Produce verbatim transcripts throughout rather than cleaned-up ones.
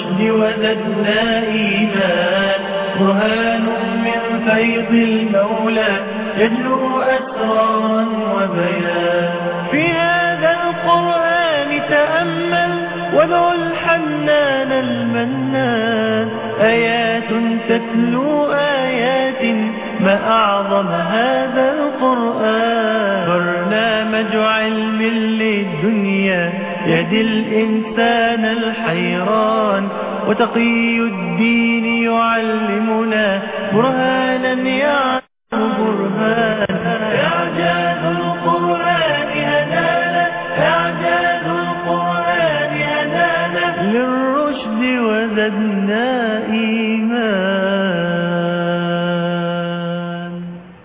للرشد وزدنا إيمان برهان من فيض المولى يجلو أسرارا وبيان في هذا القرآن تأمل وادعو الحنان المنان آيات تتلو آيات ما أعظم هذا القرآن برنامج علم للدنيا يهدي الإنسان الحيران وتقي الدين يعلمنا برهانا يعلم برهان إعجاز القرآن هدانا إعجاز القرآن هدانا للرشد وزدنا إيمان.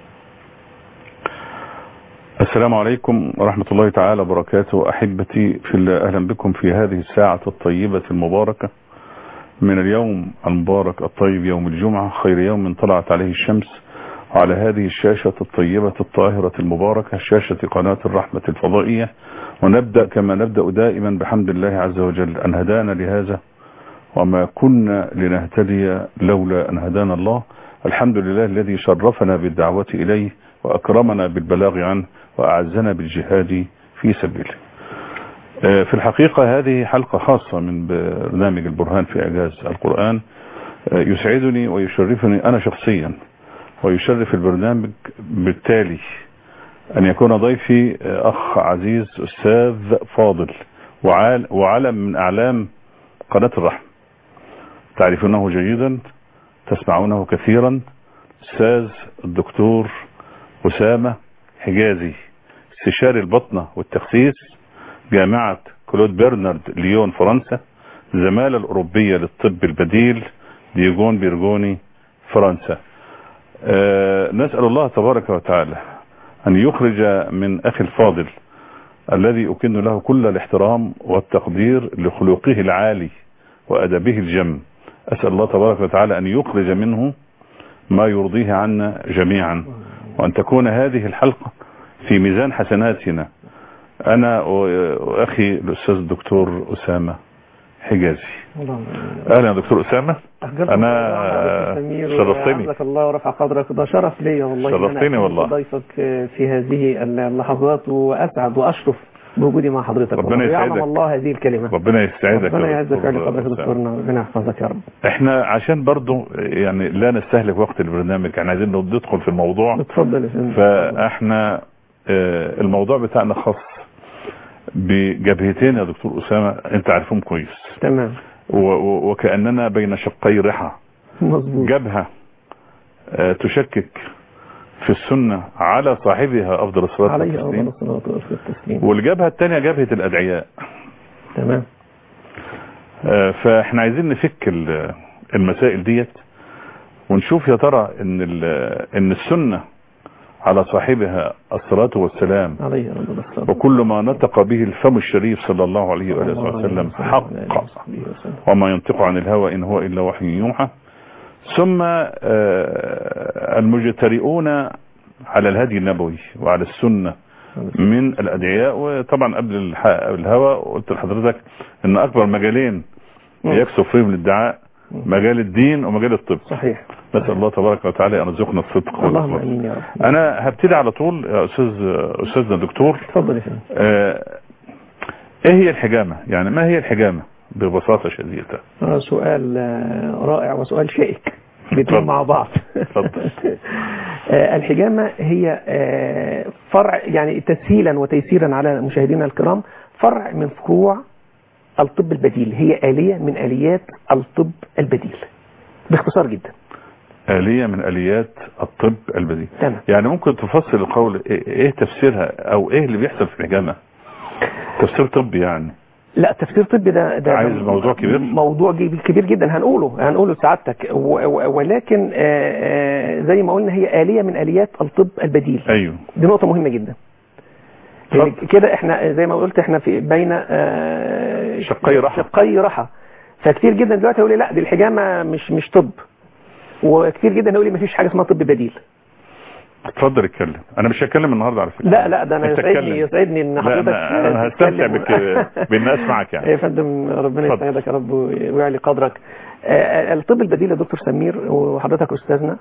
السلام عليكم ورحمة الله تعالى وبركاته. أحبتي في الله، أهلا بكم في هذه الساعة الطيبة المباركة من اليوم المبارك الطيب، يوم الجمعة، خير يوم طلعت عليه الشمس، على هذه الشاشة الطيبة الطاهرة المباركة، شاشة قناة الرحمة الفضائية. ونبدأ كما نبدأ دائما بحمد الله عز وجل أن هدانا لهذا وما كنا لنهتدي لولا أن هدانا الله. الحمد لله الذي شرفنا بالدعوة إليه وأكرمنا بالبلاغ عنه وأعزنا بالجهاد في سبيله. في الحقيقة هذه حلقة خاصة من برنامج البرهان في إعجاز القرآن. يسعدني ويشرفني أنا شخصيا ويشرف البرنامج بالتالي أن يكون ضيفي أخ عزيز أستاذ فاضل وعلم من أعلام قناة الرحمة، تعرفونه جيدا، تسمعونه كثيرا، أستاذ الدكتور أسامة حجازي، استشاري البطنة والتخسيس، جامعة كلود برنارد ليون فرنسا، الزمالة الأوروبية للطب البديل ديجون بيرجوني فرنسا. أه نسأل الله تبارك وتعالى أن يخرج من أخي الفاضل الذي أكن له كل الاحترام والتقدير لخلقه العالي وأدبه الجم، أسأل الله تبارك وتعالى أن يخرج منه ما يرضيه عنا جميعا، وأن تكون هذه الحلقة في ميزان حسناتنا أنا وأخي الأستاذ الدكتور أسامة حجازي. أهلا يا دكتور أسامة. أنا شرفتني. عزك الله ورفع قدرك، ده شرف لي والله. شرفتني والله. ضيفك في هذه اللحظات وأسعد وأشرف بوجودي مع حضرتك. ربنا يسعدك. يعلم الله هذه الكلمة. ربنا يسعدك. ربنا يعزك على قدرك يا دكتورنا، ربنا يحفظك يا رب. احنا عشان برضو يعني لا نستهلك وقت البرنامج، احنا عايزين ندخل في الموضوع. اتفضل يا فندم. فاحنا اه الموضوع بتاعنا خاص بجبهتين يا دكتور أسامة، انت عارفهم كويس. تمام. وكأننا بين شقي رحى. مظبوط. جبهة اه تشكك في السنة على صاحبها أفضل الصلاة والتسليم، والجبهة الثانية جبهة الأدعياء. تمام. اه فاحنا عايزين نفك المسائل ديت ونشوف يا ترى ان ان السنة على صاحبها الصلاة والسلام عليه وكل ما نطق به الفم الشريف صلى الله عليه وآله وسلم حق، وما ينطق عن الهوى إن هو إلا وحي يوحى. ثم المجترئون على الهدي النبوي وعلى السنة من الأدعياء. وطبعا قبل الهوى قلت لحضرتك ان أكبر مجالين يكسب فيهم الادعاء مجال الدين ومجال الطب. صحيح. نسأل الله تبارك وتعالى أن يرزقنا الصدق. اللهم امين يا رب. انا هبتدي على طول يا استاذ استاذنا الدكتور. اتفضل يا فندم. آه ايه هي الحجامة؟ يعني ما هي الحجامة ببساطة شديدة؟ آه سؤال رائع وسؤال شائك بيتم مع بعض. اتفضل. آه الحجامة هي آه فرع، يعني تسهيلا وتيسيرا على مشاهدينا الكرام، فرع من فروع الطب البديل، هي آلية من آليات الطب البديل باختصار جدا. آلية من آليات الطب البديل. تمام. يعني ممكن تفصل القول ايه تفسيرها او ايه اللي بيحصل في الحجامة؟ تفسير طبي يعني؟ لا، تفسير طبي ده ده عايز موضوع كبير، موضوع كبير جدا هنقوله هنقوله لسعادتك، ولكن زي ما قلنا هي آلية من آليات الطب البديل. ايوه، دي نقطة مهمة جدا. كده احنا زي ما قلت احنا في بين شقي رحى شقي رحى فكتير جدا دلوقتي يقول لي لا دي الحجامة مش مش طب، وكتير جدا يقول لي مفيش حاجة اسمها طب بديل. اتفضل اتكلم. انا مش هتكلم النهارده على فكره. لا لا ده انا أنت يسعدني اتكلم. يسعدني ان لا، حضرتك انا أنا هستمتع تتكلم. بك بان اسمعك يعني. يا فندم ربنا اتفضل. يسعدك يا رب ويعلي قدرك. آه، الطب البديل يا دكتور سمير وحضرتك استاذنا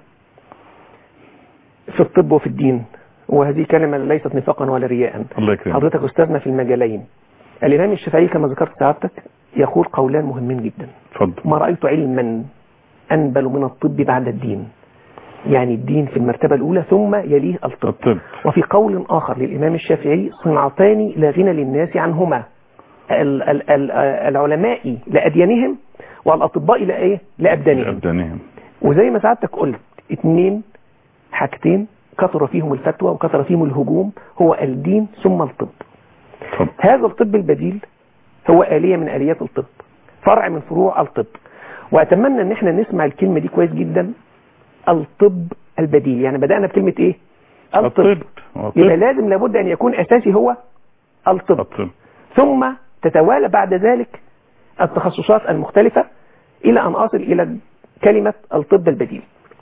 في الطب وفي الدين، وهذه كلمه ليست نفاقا ولا رياء. الله يكرمك. حضرتك استاذنا في المجالين. الامام الشافعي كما ذكرت سعادتك يقول قولان مهمين جدا. اتفضل. ما رايت علما انبل من الطب بعد الدين، يعني الدين في المرتبة الأولى ثم يليه الطب. الطب. وفي قول آخر للإمام الشافعي صنعتان لا غنى للناس عنهما، ال ال ال العلماء لأديانهم والأطباء لإيه؟ لأبدانهم. لأبدانهم. وزي ما سعادتك قلت اتنين حاجتين كثر فيهم الفتوى وكثر فيهم الهجوم، هو الدين ثم الطب. طب. هذا الطب البديل هو آلية من آليات الطب، فرع من فروع الطب. وأتمنى ان احنا نسمع الكلمة دي كويس جدا، الطب البديل. يعني بدأنا بكلمة ايه؟ الطب. الطب. يبقى لازم لابد ان يكون اساسي هو الطب. الطب. ثم تتوالى بعد ذلك التخصصات المختلفة الى ان اصل الى كلمة الطب البديل.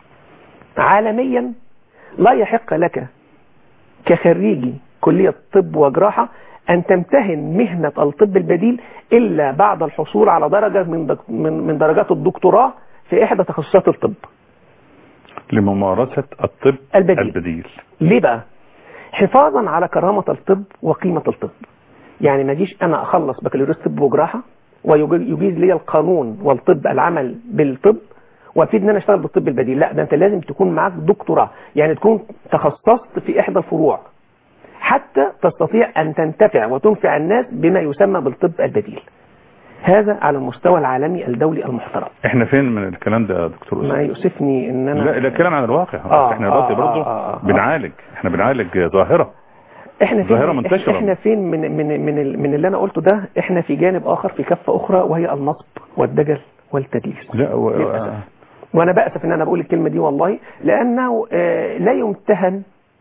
عالميا لا يحق لك كخريجي كلية طب وجراحة ان تمتهن مهنة الطب البديل الا بعد الحصول على درجة من من درجات الدكتوراه في احدى تخصصات الطب لممارسة الطب البديل. البديل. ليه بقى؟ حفاظا على كرامة الطب وقيمة الطب. يعني ما جيش انا اخلص بكالوريوس طب وجراحة ويجيز لي القانون والطب العمل بالطب وابتدي ان انا اشتغل بالطب البديل. لا، ده انت لازم تكون معاك دكتوراه، يعني تكون تخصصت في احدى الفروع حتى تستطيع ان تنتفع وتنفع الناس بما يسمى بالطب البديل. هذا على المستوى العالمي الدولي المحترم. احنا فين من الكلام ده يا دكتور أسامة؟ ما يؤسفني ان انا لا، الكلام عن الواقع. آه احنا دلوقتي آه برضه آه آه بنعالج احنا بنعالج ظاهرة احنا فين ظاهرة منتشرة. احنا فين من من من من اللي انا قلته ده؟ احنا في جانب اخر، في كفة اخرى، وهي النصب والدجل والتدليس. لا و... للأسف. وانا بأسف ان انا بقول الكلمة دي والله، لانه آه لا يمتهن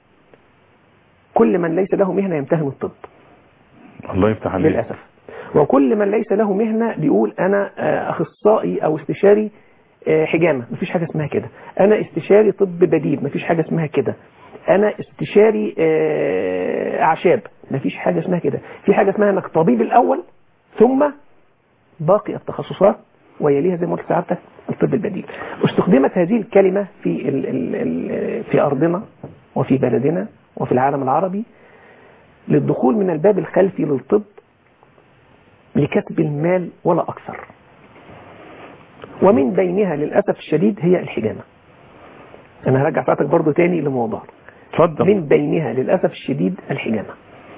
كل من ليس له مهنة يمتهن الطب. الله يفتح عليك. للأسف. وكل من ليس له مهنة بيقول انا آه اخصائي او استشاري آه حجامة. مفيش حاجة اسمها كده. انا استشاري طب بديل. مفيش حاجة اسمها كده. انا استشاري آه اعشاب. مفيش حاجة اسمها كده. في حاجة اسمها انك طبيب الاول ثم باقي التخصصات ويليها زي ما قلت سعادتك الطب البديل. استخدمت هذه الكلمة في ال ال ال في ارضنا وفي بلدنا وفي العالم العربي للدخول من الباب الخلفي للطب لكسب المال ولا أكثر. ومن بينها للأسف الشديد هي الحجامة. أنا هرجع فاتك برضو تاني لموضوع. اتفضل. من بينها للأسف الشديد الحجامة.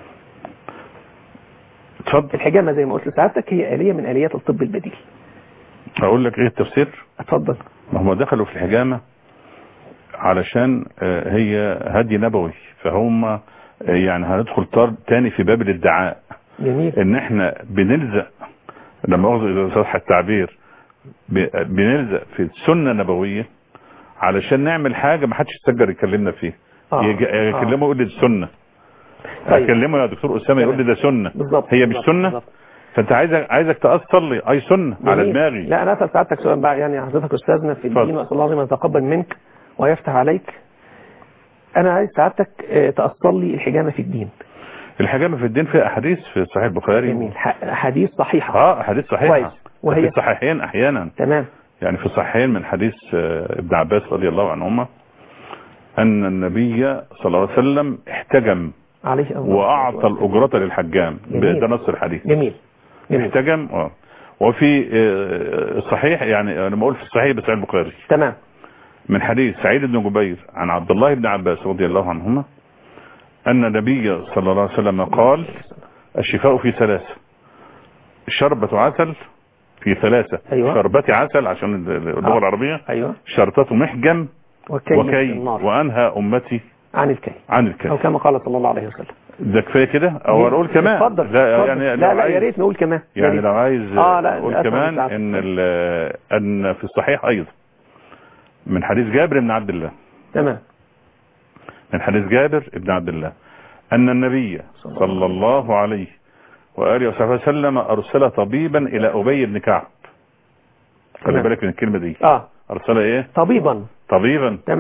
اتفضل. الحجامة زي ما قلت لسعادتك هي آلية من آليات الطب البديل. أقول لك إيه التفسير؟ اتفضل. ما هم دخلوا في الحجامة علشان هي هدي نبوي، فهم يعني هندخل تاني في باب الادعاء. جميل. ان احنا بنلزق، لما اخذ اذا صح التعبير، بنلزق في السنة النبوية علشان نعمل حاجة ما حدش يتسجل يكلمنا فيها. آه. يكلمه آه. يقول لي دي سنة. طيب. اكلمه يا دكتور اسامه يقول لي ده سنة. بالضبط. هي مش سنة. بالضبط. فانت عايزك عايزك تأصل لي اي سنة جميل. على دماغي. لا انا اسال سعادتك سؤال بقى، يعني حضرتك استاذنا في الدين واسال الله عظيم ان يتقبل منك ويفتح عليك. انا عايز سعادتك تأصل لي الحجامة في الدين. الحجامة في الدين فيها احاديث في صحيح البخاري. جميل. احاديث صحيحة. اه احاديث صحيحة. وهي في الصحيحين احيانا. تمام. يعني في الصحيحين من حديث ابن عباس رضي الله عنهما ان النبي صلى الله عليه وسلم احتجم عليه واعطى الاجرة للحجام. ده نص الحديث. جميل. جميل. احتجم. اه وفي الصحيح، يعني انا بقول في الصحيح بصحيح البخاري. تمام. من حديث سعيد بن جبير عن عبد الله بن عباس رضي الله عنهما أن النبي صلى الله عليه وسلم قال الشفاء في ثلاثة: شربة عسل في ثلاثة. أيوة. شربة عسل عشان اللغة آه. العربية. أيوة. شرطة محجم وكي, وكي وأنهى أمتي عن الكي عن الكي أو كما قال صلى الله عليه وسلم. ده كفاية كده أو نقول كمان؟ اتفضل. لا يعني لا لا يا ريت نقول كمان. يعني لو عايز آه نقول كمان إن أن في الصحيح أيضا من حديث جابر بن عبد الله. تمام. من حديث جابر بن عبد الله أن النبي صلى الله عليه وآله وصحبه وسلم أرسل طبيبا إلى أبي بن كعب. خلي بالك من الكلمة دي. آه. أرسل إيه؟ طبيبا. طبيبا. تمام.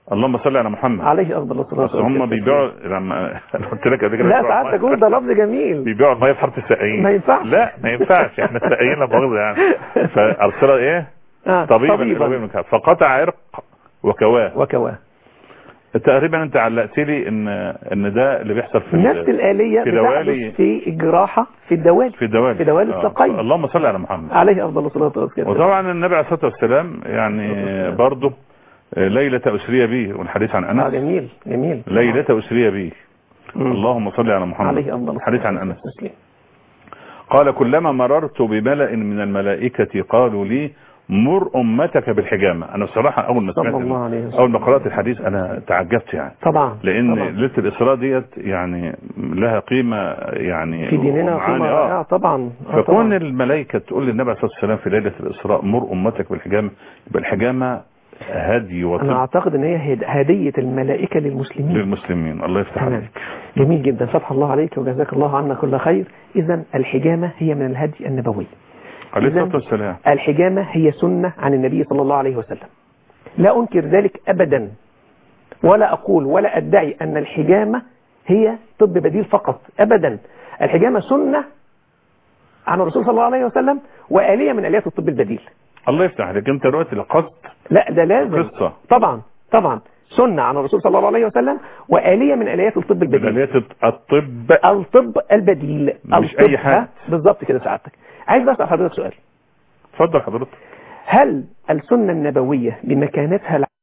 اللهم صل على محمد عليه افضل الصلاه والسلام. هم بيبيعوا لما قلت لك قبل كده لا ساعات تقول ده لفظ جميل بيبيعوا الميه في حاره السقايين. ما ينفعش. لا ما ينفعش، احنا السقايين لا مؤاخذه يعني. فارسل ايه آه. طبيبا, طبيبا. فقطع عرق وكواه وكواه. تقريبا انت علقت لي ان ان ده اللي بيحصل في نفس الآلية في دوالي في الجراحة في الدوالي في دوالي في دوالي الساقين. آه. اللهم صل على محمد عليه افضل الصلاه والسلام. وطبعا النبي عليه الصلاه والسلام يعني برضه ليله اسري به، والحديث عن انس. آه جميل جميل. ليله اسري به. اللهم صل على محمد. عليه افضل الحديث عن انس قال كلما مررت بملأ من الملائكه قالوا لي مر امتك بالحجامه. انا بصراحه اول ما سمعت اول ما قرات الحديث انا تعجبت يعني طبعا لان طبعا. ليله الاسراء ديت يعني لها قيمه يعني في ديننا قيمه رائعه طبعا. فكون الملائكه تقول للنبي عليه الصلاه والسلام في ليله الاسراء مر امتك بالحجامه، يبقى الحجامه هدي وطب. انا اعتقد ان هي هديه الملائكه للمسلمين للمسلمين. الله يفتح عليك. جميل جدا، فتح الله عليك وجزاك الله عنا كل خير. اذا الحجامه هي من الهدي النبوي عليه الصلاة والسلام. الحجامة هي سنة عن النبي صلى الله عليه وسلم، لا أنكر ذلك أبدا، ولا أقول ولا أدعي أن الحجامة هي طب بديل فقط أبدا. الحجامة سنة عن الرسول صلى الله عليه وسلم وآلية من آليات الطب البديل. الله يفتح عليك. أنت دلوقتي القصد لا ده لازم قصة. طبعا طبعا سنة عن الرسول صلى الله عليه وسلم وآلية من آليات الطب البديل. آليات الطب الطب البديل مش الطب أي حاجة بالظبط كده. سعادتك عايز بس أسأل حضرتك سؤال. اتفضل حضرتك. هل السنة النبوية بمكانتها الع...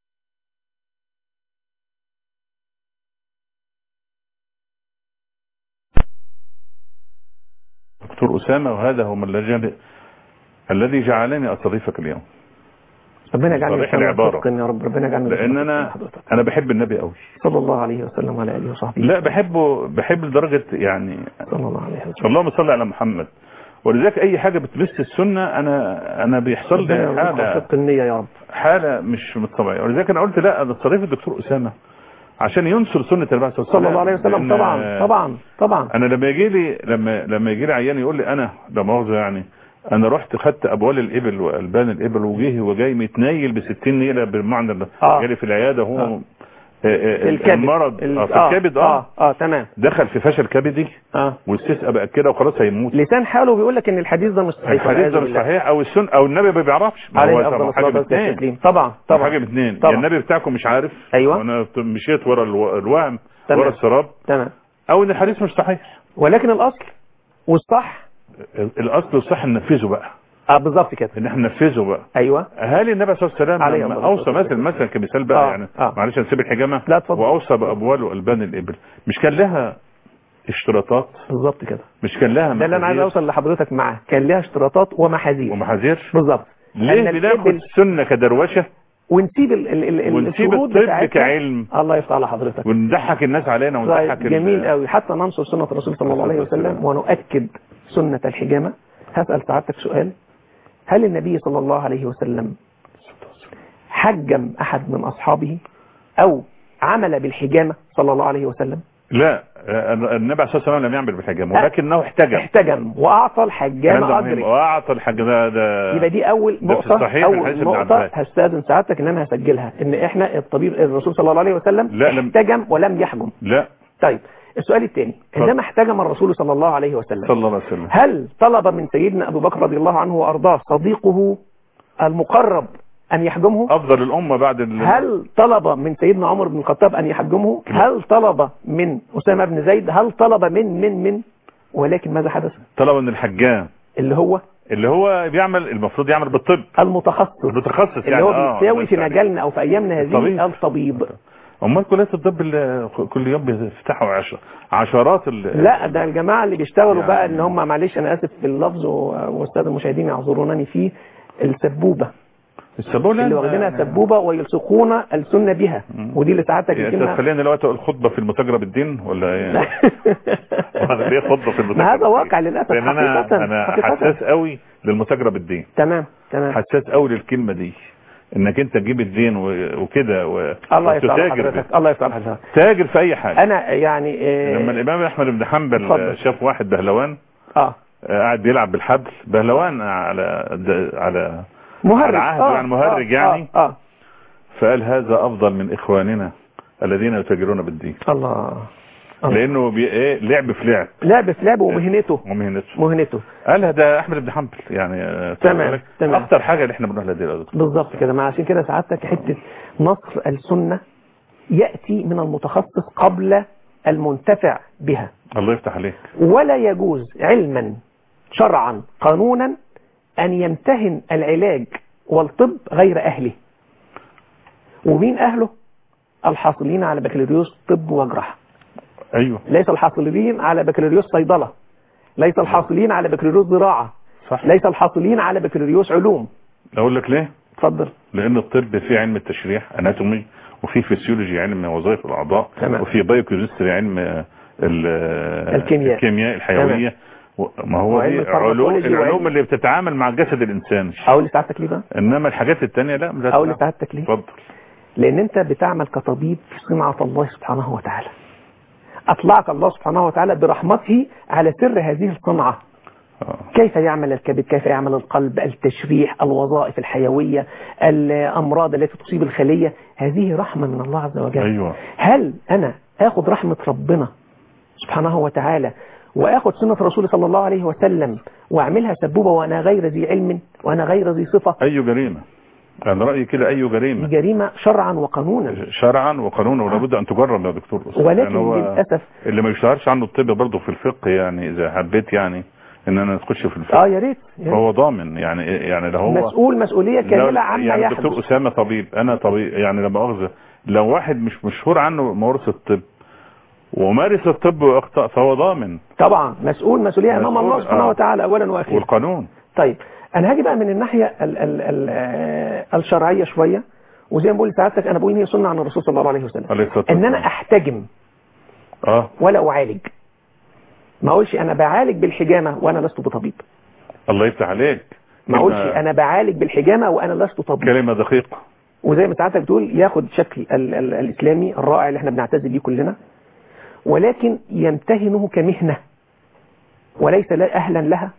دكتور أسامة، وهذا هو من الذي الذي جعلني أستضيفك اليوم. ربنا يجعلني صريح العبارة يا رب. ربنا يجعلني لأن أنا أنا بحب النبي قوي صلى الله عليه وسلم وعلى آله وصحبه. لا بحبه بحب لدرجة يعني صلى الله عليه وسلم. اللهم صل على محمد. ولذلك أي حاجة بتمس السنة أنا أنا بيحصل لي حالة النية يا رب حالة مش طبيعية. ولذلك أنا قلت لا أنا استضيف الدكتور أسامة عشان ينصر سنة النبي صلى الله عليه وسلم. طبعا طبعا طبعا. أنا لما يجي لي لما لما يجي لي عيان يقول لي أنا ده مؤاخذة يعني انا رحت خدت ابوال الابل والبان الابل وجيه وجاي متنيل ب ستين نيله بالمعنى ده آه. جالي في العياده هو آه. في الكبد المرض ال... آه في آه. الكبد اه اه, آه. تمام. دخل في فشل كبدي اه والاستسقاء بقى كده وخلاص هيموت. لسان حاله بيقول لك ان الحديث ده مش صحيح. الحديث ده مش صحيح او السن او النبي ما بيعرفش. عليه افضل الصلاه والسلام. طبعا طبعا حاجه من اثنين، يا النبي بتاعكم مش عارف ايوه وانا مشيت ورا الوهم ورا السراب تمام، او ان الحديث مش صحيح. ولكن الاصل والصح الاصل والصح ننفذه بقى. اه بالظبط كده ان احنا ننفذه بقى. ايوه. اهالي النبي صلى الله عليه وسلم لما اوصى مثلا مثلا كمثال بقى آه. يعني آه. معلش نسيب الحجامه واوصى بابوال والبان الابل، مش كان لها اشتراطات؟ بالظبط كده. مش كان لها ده اللي انا عايز اوصل لحضرتك معاه، كان لها اشتراطات ومحاذير. ومحاذير بالظبط. ليه بناخد السنه كدروشه ونسيب ال ال ال ونسيب الطب كعلم؟ الله يفتح على حضرتك. ونضحك الناس علينا ونضحك جميل قوي، حتى ننصر سنه الرسول صلى الله عليه وسلم ونؤكد سنه الحجامه. هسال سعادتك سؤال، هل النبي صلى الله عليه وسلم حجم أحد من أصحابه أو عمل بالحجامة صلى الله عليه وسلم؟ لا، النبي صلى الله عليه وسلم لم يعمل بالحجامة ولكنه احتجم احتجم وأعطى الحجامة أجر. وأعطى الحجامة ده يبقى دي أول نقطة. أول نقطة هستاذن سعادتك إن أنا هسجلها، إن إحنا الطبيب الرسول صلى الله عليه وسلم لا احتجم ولم يحجم. لا. طيب السؤال الثاني، عندما احتجم الرسول صلى الله عليه وسلم صلى الله عليه وسلم هل طلب من سيدنا أبو بكر رضي الله عنه وأرضاه صديقه المقرب أن يحجمه؟ أفضل الأمة بعد ال... هل طلب من سيدنا عمر بن الخطاب أن يحجمه؟ هل طلب من أسامة بن زيد؟ هل طلب من من من ولكن ماذا حدث؟ طلب من الحجام اللي هو اللي هو بيعمل المفروض يعمل بالطب المتخصص المتخصص اللي يعني هو بيساوي في مجالنا أو في أيامنا هذه الطبيب. امال كليات الطب اللي كل يوم بيفتحوا عشر عشرات ال... لا ده الجماعه اللي بيشتغلوا يعني بقى ان هم معلش انا اسف في اللفظ والساده المشاهدين يعذرونني فيه، السبوبه السبوبه اللي واخدينها سبوبه ويلصقون السنه بها. ودي اللي ساعتك الكلمه خلينا دلوقتي اقول خطبه في المتاجره بالدين ولا ايه؟ انا ليه خطبه في المتاجره؟ هذا واقع للاسف. لان انا انا حساس قوي للمتاجره بالدين. تمام تمام. حساس قوي للكلمه دي، انك انت تجيب الدين وكده و... الله يفتح حضرتك. الله يفتح حضرتك. تاجر في اي حاجه. انا يعني إيه لما الامام احمد بن حنبل فضل. شاف واحد بهلوان اه قاعد بيلعب بالحبل، بهلوان على على مهرج على عهد آه. يعني مهرج آه. يعني اه, آه. فقال هذا افضل من اخواننا الذين يتاجرون بالدين. الله. لانه بي... ايه لعب في لعب لعب في لعب ومهنته ومهنته مهنته قالها ده احمد بن حنبل يعني. تمام تمام. اكتر حاجه اللي احنا بنقولها دي بالظبط كده. ما عشان كده سعادتك حته نصر السنه ياتي من المتخصص قبل المنتفع بها. الله يفتح عليك. ولا يجوز علما شرعا قانونا ان يمتهن العلاج والطب غير اهله. ومين اهله؟ الحاصلين على بكالوريوس طب وجراحه. ايوه. ليس الحاصلين على بكالوريوس صيدله، ليس الحاصلين على بكالوريوس زراعه، صح. ليس الحاصلين على بكالوريوس علوم. اقول لك ليه؟ اتفضل. لان الطب فيه علم التشريح اناتومي، وفي فيسيولوجي علم وظائف الاعضاء، تمام. وفي بايوكيمستري علم الكيمياء الكيمياء الحيويه. ما هو دي علوم العلوم اللي بتتعامل مع جسد الانسان. اقول لسعادتك ليه بقى؟ انما الحاجات الثانيه لا. اقول لسعادتك ليه؟ اتفضل. لان انت بتعمل كطبيب في صنعه الله سبحانه وتعالى. اطلعك الله سبحانه وتعالى برحمته على سر هذه الصنعه. كيف يعمل الكبد، كيف يعمل القلب، التشريح، الوظائف الحيوية، الأمراض التي تصيب الخلية، هذه رحمة من الله عز وجل. أيوة. هل أنا أخذ رحمة ربنا سبحانه وتعالى وأخذ سنة رسول صلى الله عليه وسلم وأعملها سبوبة وأنا غير ذي علم وأنا غير ذي صفة؟ أي جريمة. أنا رأيي كده أي جريمة. دي جريمة شرعا وقانونا. شرعا وقانونا ولابد أن تجرب يا دكتور. ولكن يعني للأسف اللي ما يشتهرش عنه الطب برضه في الفقه، يعني إذا حبيت يعني ان انا نخش في الفقه. اه يا ريت. فهو ضامن يعني يعني لو هو مسؤول مسؤوليه كامله عما يعني يحدث. الدكتور اسامه طبيب، انا طبيب، يعني لما اخذ لو واحد مش مشهور عنه ممارسه الطب ومارس الطب واخطا فهو ضامن طبعا، مسؤول مسؤوليه امام الله سبحانه آه. وتعالى اولا واخيرا، والقانون. طيب انا هاجي بقى من الناحيه ال ال ال الشرعيه شويه، وزي ما بقول لسعادتك انا بقول هي سنه عن الرسول صلى الله عليه وسلم ان انا احتجم اه ولا اعالج. ما اقولش انا بعالج بالحجامه وانا لست بطبيب. الله يفتح عليك. ما اقولش انا بعالج بالحجامه وانا لست طبيب. كلمه دقيقه. وزي ما ساعتك بتقول ياخد شكل ال ال الاسلامي الرائع اللي احنا بنعتز بيه كلنا، ولكن يمتهنه كمهنه وليس اهلا لها،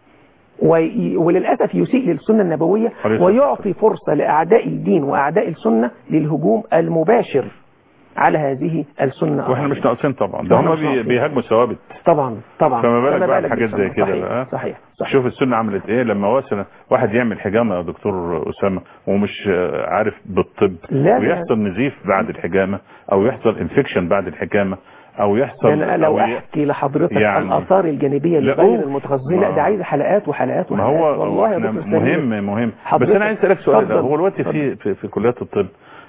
وللاسف يسيء للسنه النبويه ويعطي فرصه لاعداء الدين واعداء السنه للهجوم المباشر على هذه السنة. واحنا مش ناقصين طبعا، ده هم بيهاجموا ثوابت طبعا طبعا. فما بالك بقى بحاجات زي كده بقى. صحيح صحيح. شوف السنة عملت ايه لما وصل واحد يعمل حجامة يا دكتور أسامة ومش عارف بالطب ويحصل نزيف بعد الحجامة او يحصل انفكشن بعد الحجامة او يحصل. انا لو احكي لحضرتك يعني الاثار الجانبيه اللي بين المتخصصين لا ده عايز حلقات وحلقات وحلقات. ما هو والله يا مهم مهم. بس انا عايز اسالك سؤال، هو الوقت في في, في كليات الطب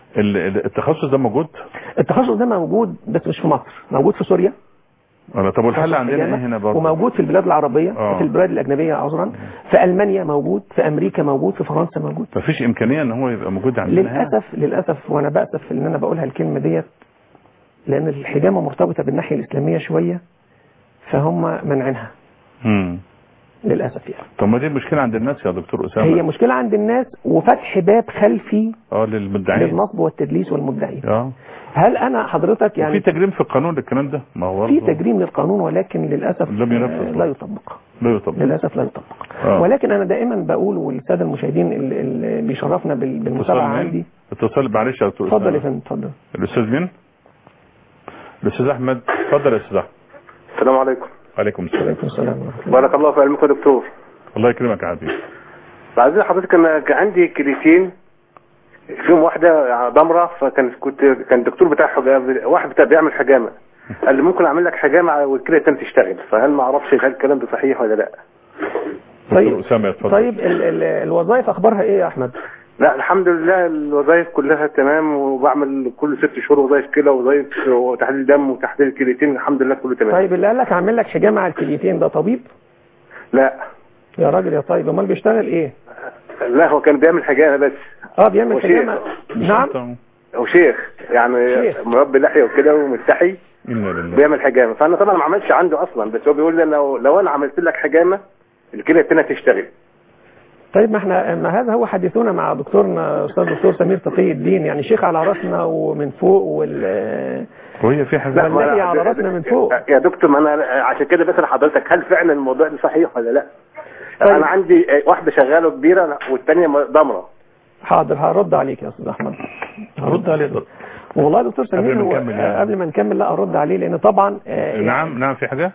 التخصص ده موجود؟ التخصص ده موجود بس مش في مصر، موجود في سوريا. اه طب والحل عندنا ايه هنا برضه؟ وموجود في البلاد العربيه أوه. في البلاد الاجنبيه عذرا، في المانيا موجود، في امريكا موجود، في فرنسا موجود. مفيش امكانيه ان هو يبقى موجود عندنا؟ للاسف هنا. للاسف وانا باسف ان انا بقولها الكلمه ديت لان الحجامه مرتبطه بالناحيه الاسلاميه شويه فهم منعنها. امم للاسف يعني. طب ما دي المشكله عند الناس يا دكتور اسامه. هي مشكله عند الناس وفتح باب خلفي اه للمدعين للنصب والتدليس والمدعين. اه هل انا حضرتك يعني في تجريم في القانون للكلام ده؟ ما هو في تجريم للقانون ولكن للاسف لم ينفذ لا يطبق. لا يطبق للاسف لا يطبق. آه. ولكن انا دائما بقول والساده المشاهدين اللي بيشرفنا بالمتابعه عندي. اتصل معلش يا دكتور. اتفضل يا فندم اتفضل. الاستاذ مين؟ الاستاذ احمد. اتفضل يا استاذ احمد. السلام عليكم. وعليكم السلام. وعليكم السلام. بارك الله في علمك يا دكتور. الله يكرمك يا حبيبي. عايزين حضرتك انا عندي كليتين فيهم واحده ضمره، فكان كنت كان الدكتور بتاع حجامه واحد بتاع بيعمل حجامه قال لي ممكن اعمل لك حجامه والكليه الثانيه تشتغل، فهل ما اعرفش هل الكلام ده صحيح ولا لا؟ طيب طيب ال ال الوظائف اخبارها ايه يا احمد؟ لا الحمد لله الوظائف كلها تمام، وبعمل كل ست شهور وظائف كلى ووظائف وتحليل دم وتحليل الكليتين الحمد لله كله تمام. طيب اللي قال لك هعمل لك حجامه على الكليتين ده طبيب؟ لا يا راجل يا طيب امال بيشتغل ايه؟ لا هو كان بيعمل حجامه بس. اه بيعمل حجامه. نعم هو شيخ يعني شيخ. مربي لحيه وكده ومستحي بيعمل حجامه، فانا طبعا ما عملتش عنده اصلا، بس هو بيقول لي لو لو انا عملت لك حجامه الكليه الثانيه تشتغل. طيب ما احنا ما هذا هو حديثنا مع دكتورنا استاذ الدكتور سمير تقي الدين، يعني شيخ على راسنا ومن فوق وال وهي في حاجه والله على راسنا من فوق يا دكتور. ما انا عشان كده بسال حضرتك هل فعلا الموضوع ده صحيح ولا لا؟ طيب. انا عندي واحده شغاله كبيره والثانيه ضمره، حاضر هرد عليك يا استاذ احمد، هرد عليك والله يا دكتور سمير. قبل ما نكمل يعني. قبل ما نكمل لا ارد عليه لان طبعا آه نعم يعني نعم في حاجه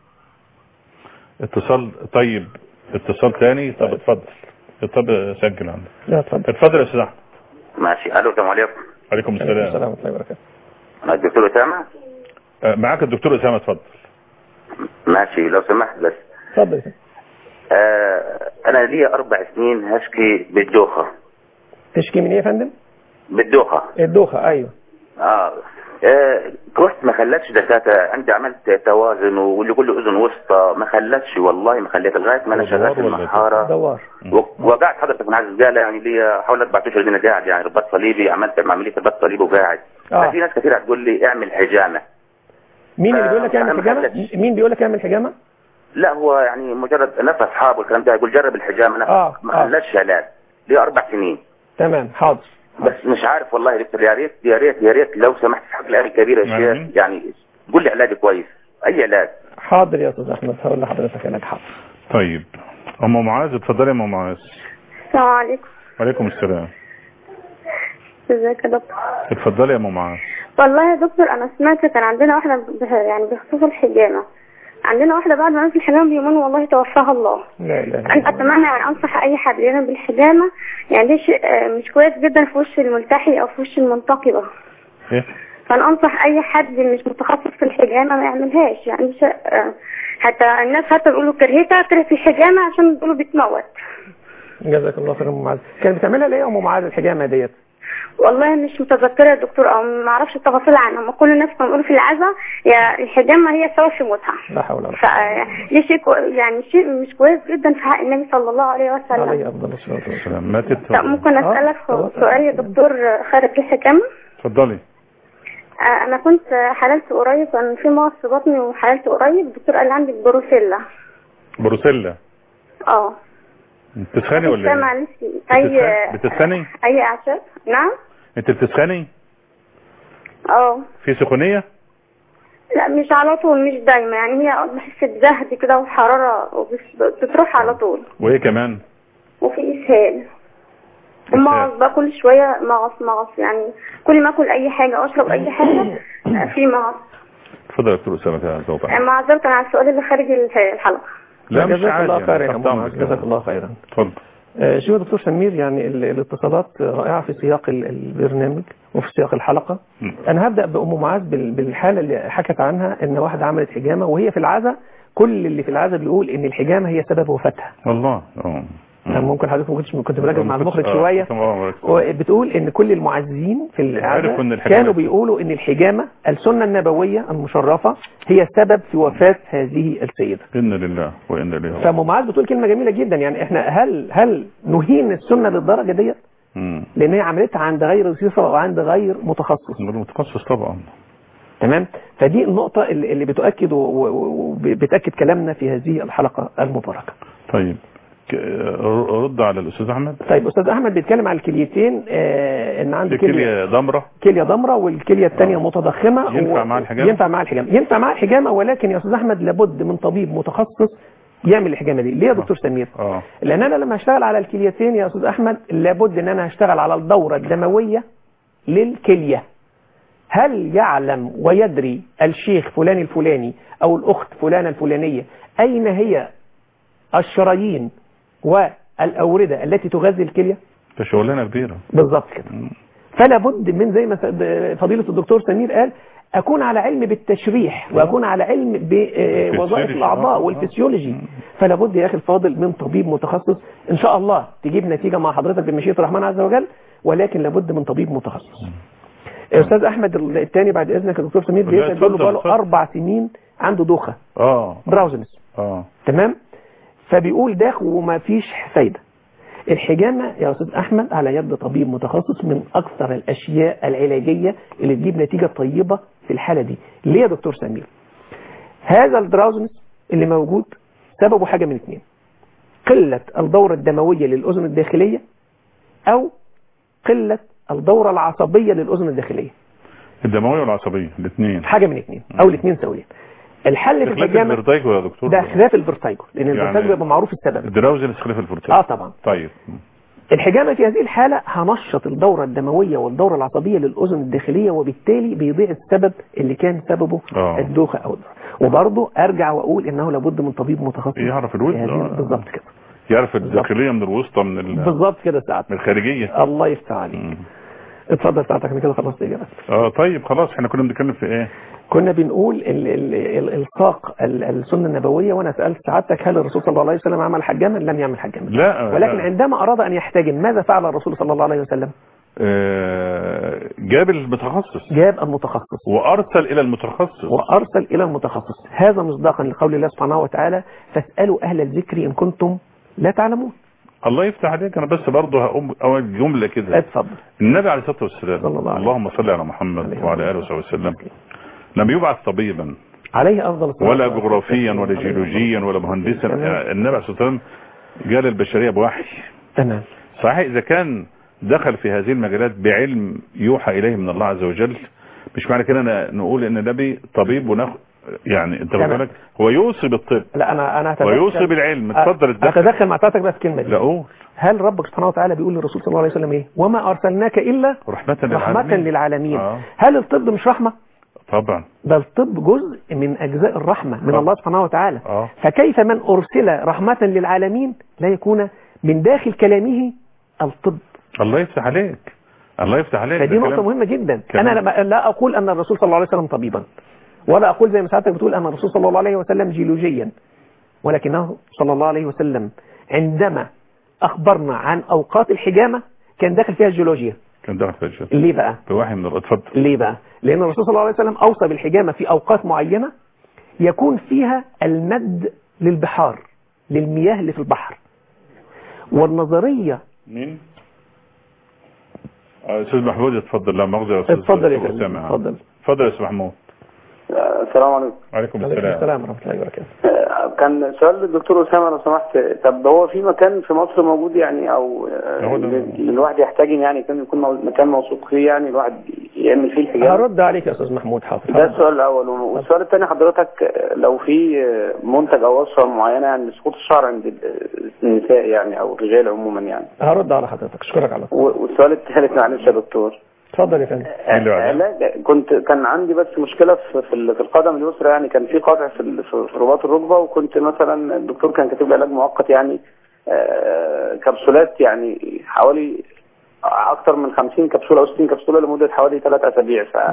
اتصال. طيب اتصال ثاني. طب اتفضل. طب سجل عندك. لا اتفضل. اتفضل يا استاذ احمد. ماشي. الو السلام عليكم. وعليكم السلام. السلام ورحمه الله وبركاته. انا الدكتور اسامه. آه، معاك الدكتور اسامه. اتفضل. ماشي لو سمحت بس. اتفضل. آه انا لي اربع سنين هشكي بالدوخه. تشكي من ايه يا فندم؟ بالدوخه. الدوخه. ايوه. اه, آه. رحت ما خلتش دكاتره، عندي عملت توازن واللي كله اذن وسطى ما خلتش، والله ما خليت لغايه ما انا شغال في المحاره. دوار. وقعت حضرتك من عايز قال يعني لي حوالي اربع اشهر انا قاعد يعني رباط صليبي، عملت عمليه رباط صليبي وقاعد. آه. ففي ناس كثير هتقول لي اعمل حجامه. مين اللي بيقول لك اعمل أنا حجامه؟ محلتش. مين بيقول لك اعمل حجامه؟ لا هو يعني مجرد ناس اصحابه الكلام ده يقول جرب الحجامه. انا آه. ما آه. خلتش علاج لي اربع سنين. تمام حاضر. بس مش عارف والله يا دكتور، يا ريت يا ريت يا ريت لو سمحت في حق الاهل الكبيره يا نعم. شيخ يعني قول لي علاج كويس، اي علاج. حاضر يا استاذ احمد هقول لحضرتك علاج. حاضر. طيب ام معاذ اتفضلي يا ام معاذ. السلام عليكم. وعليكم السلام. ازيك يا دكتور؟ اتفضلي يا ام معاذ. والله يا دكتور انا سمعت كان عندنا واحده به- يعني بخصوص الحجامه، عندنا واحده بعد ما عملت الحجامه بيومين والله توفاها الله. لا لا انا اتمنى يعني انصح اي حد يعمل بالحجامه، يعني ده شيء آه، مش كويس جدا في وش الملتحي او في وش المنتقبه. ايه فانا انصح اي حد مش متخصص في الحجامه ما يعملهاش، يعني شيء آه، حتى الناس حتى بيقولوا كرهتها كره في الحجامه عشان بيقولوا بتموت. جزاك الله خير. ام معاذ كانت بتعملها ليه يا ام معاذ الحجامه ديت؟ والله مش متذكره يا دكتور او ما اعرفش التفاصيل عنها، هم كل الناس كانوا بيقولوا في العزاء يا الحجامه هي سبب في موتها. لا حول ولا ف دي شيء كو- يعني شيء مش كويس جدا في حق النبي صلى الله عليه قوه. وسلم. عليه افضل الصلاه والسلام. السلام. ماتت. طب ممكن اسالك آه. سؤال يا دكتور خارج الحجامه؟ اتفضلي. آه، انا كنت حللت قريب، كان في مغص في بطني وحللت قريب، الدكتور قال لي عندك بروسيلا. بروسيلا. اه بتسخني ولا ده ايه؟ معلش اي بتسخني؟ اي اعشاب. نعم. انت بتسخني؟ اه في سخونيه؟ لا مش على طول، مش دايما، يعني هي بحس بزهد كده وحراره وبتروح على طول. وايه كمان؟ وفي اسهال ومغص بقى كل شويه، مغص مغص يعني كل ما اكل اي حاجه او اشرب اي حاجه في مغص. اتفضل يا دكتور اسامه. توضح. معذره على السؤال اللي خارج الحلقه. لا مش جزاك الله عادي خيرا يا يعني. ام تحت معاذ. أمرك. جزاك الله خيرا. اتفضل. آه، شوف يا دكتور سمير، يعني ال- الاتصالات رائعه في سياق ال- البرنامج وفي سياق الحلقه. م. انا هبدا بام معاذ بال- بالحاله اللي حكت عنها ان واحده عملت حجامه وهي في العزاء، كل اللي في العزاء بيقول ان الحجامه هي سبب وفاتها. والله اه يعني ممكن حضرتك ما كنتش كنت مركز مع ما كنتش- المخرج آه، شويه، كنت- آه، وبتقول ان كل المعزين في العزاء عرفوا إن الحجامة- كانوا بيقولوا ان الحجامه السنه النبويه المشرفه هي سبب في وفاه هذه السيده. إنا لله وإنا إليه راجعون. فام معاذ بتقول كلمه جميله جدا، يعني احنا هل هل نهين السنه للدرجه ديت؟ مم. لان هي عملتها عند غير صفه وعند غير متخصص. غير متخصص طبعا. تمام. فدي النقطه اللي اللي بتؤكد وبتاكد كلامنا في هذه الحلقه المباركه. طيب ك- رد على الأستاذ أحمد. طيب استاذ احمد بيتكلم على الكليتين، آه ان عنده في كليه كلية ضمرة. كليه ضمره والكليه الثانيه آه. متضخمه. ينفع مع الحجامة؟ ينفع مع الحجامه ينفع مع الحجامه ولكن يا استاذ احمد لابد من طبيب متخصص يعمل الحجامه دي. ليه يا دكتور سمير؟ اه لان انا لما هشتغل على الكليتين يا استاذ احمد لابد ان انا هشتغل على الدوره الدمويه للكليه. هل يعلم ويدري الشيخ فلان الفلاني او الاخت فلانه الفلانيه اين هي الشرايين والاورده التي تغذي الكليه؟ ده شغلانة كبيرة. بالظبط كده. فلا بد من زي ما فضيله الدكتور سمير قال اكون على علم بالتشريح واكون على علم بوظائف الاعضاء والفسيولوجي. فلا بد يا اخي الفاضل من طبيب متخصص ان شاء الله تجيب نتيجه مع حضرتك بمشيئه الرحمن عز وجل، ولكن لابد من طبيب متخصص. استاذ احمد الثاني بعد اذنك يا دكتور سمير بيسال بيقول له بقاله اربع سنين عنده دوخه اه براوزنس. اه تمام. فبيقول داخ وما فيش فايده. الحجامه يا استاذ احمد على يد طبيب متخصص من اكثر الاشياء العلاجيه اللي تجيب نتيجه طيبه في الحاله دي. ليه يا دكتور سمير؟ هذا الدراوزنس اللي موجود سببه حاجه من اثنين: قله الدوره الدمويه للاذن الداخليه او قله الدوره العصبيه للاذن الداخليه. الدموية والعصبية الاثنين. حاجه من اثنين او الاثنين سويا. الحل في خلاف الحجامه الفرتايجو يا دكتور. ده خلاف الفرتايجو، لان يعني الفرتايجو بيبقى معروف السبب. الدراوزنس خلاف الفرتايجو. اه طبعا. طيب الحجامة في هذه الحالة هنشط الدورة الدموية والدورة العصبية للأذن الداخلية، وبالتالي بيضيع السبب اللي كان سببه آه. الدوخة أو الدوخة. وبرضه أرجع وأقول إنه لابد من طبيب متخصص يعرف الوزن. آه. بالظبط كده، يعرف الداخلية من الوسطى من ال... بالظبط كده ساعات من الخارجية. الله يفتح عليك. اتفضل ساعتك، انا كده خلصت اجابتك. اه طيب خلاص، احنا كنا بنتكلم في ايه؟ كنا بنقول ال- ال- ال- الصاق ال- السنه النبويه، وانا سالت سعادتك هل الرسول صلى الله عليه وسلم عمل حجاما؟ لم يعمل حجاما. لا ولكن لا. عندما اراد ان يحتجم ماذا فعل الرسول صلى الله عليه وسلم؟ آه جاب المتخصص، جاب المتخصص وارسل الى المتخصص، وارسل الى المتخصص. هذا مصداقا لقول الله سبحانه وتعالى: فاسالوا اهل الذكر ان كنتم لا تعلمون. الله يفتح عليك. انا بس برضه هقوم اول جمله كده. اتفضل. النبي عليه الصلاه والسلام، صلى الله عليه اللهم صل على محمد وعلى اله وصحبه وسلم، لم يبعث طبيبا عليه افضل الصلاه ولا جغرافيا ولا جيولوجيا ولا مهندسا. النبي عليه الصلاه والسلام جاء للبشريه بوحي. تمام. صحيح اذا كان دخل في هذه المجالات بعلم يوحى اليه من الله عز وجل، مش معنى كده نقول ان النبي طبيب وناخد يعني انت بالك هو يوصي بالطب. لا انا انا هتدخل ويوصي بالعلم. اتفضل اتدخل اتدخل مع سعادتك بقى في كلمه دي. لا قول. هل ربك سبحانه وتعالى بيقول للرسول صلى الله عليه وسلم ايه؟ وما ارسلناك الا رحمه للعالمين, رحمة للعالمين. آه. هل الطب مش رحمه؟ طبعا. ده الطب جزء من اجزاء الرحمه من آه. الله سبحانه وتعالى. آه. فكيف من ارسل رحمه للعالمين لا يكون من داخل كلامه الطب؟ الله يفتح عليك. الله يفتح عليك. فدي نقطه مهمه جدا. كلام. انا لا اقول ان الرسول صلى الله عليه وسلم طبيبا، ولا أقول زي ما سعادتك بتقول أن الرسول صلى الله عليه وسلم جيولوجيا، ولكنه صلى الله عليه وسلم عندما أخبرنا عن أوقات الحجامة كان داخل فيها الجيولوجيا. كان داخل فيها الجيولوجيا. ليه بقى؟ بوحي من اتفضل. ليه بقى؟ لأن الرسول صلى الله عليه وسلم أوصى بالحجامة في أوقات معينة يكون فيها المد للبحار، للمياه اللي في البحر. والنظرية مين؟ استاذ محمود اتفضل. لا مؤاخذة يا استاذ. اتفضل يا فندم. اتفضل. اتفضل يا استاذ محمود. السلام عليكم. وعليكم السلام. السلام ورحمة الله وبركاته. كان سؤال للدكتور أسامة لو سمحت. طب هو في مكان في مصر موجود يعني او الواحد يحتاجن يعني كان يكون مكان موثوق فيه يعني الواحد يعمل فيه الحجاب؟ هرد عليك يا استاذ محمود. حاضر. ده السؤال الاول. والسؤال الثاني حضرتك لو في منتج او وصفه معينه يعني لسقوط الشعر عند النساء يعني او الرجال عموما يعني. هرد على حضرتك. اشكرك على السؤال. والسؤال الثالث معلش يا دكتور. اتفضل يا فندم. لا كنت كان عندي بس مشكله في في القدم اليسرى يعني كان في قطع في في رباط الركبه، وكنت مثلا الدكتور كان كاتب لي علاج مؤقت يعني كبسولات يعني حوالي اكثر من خمسين كبسوله او ستين كبسوله لمده حوالي ثلاث اسابيع. ف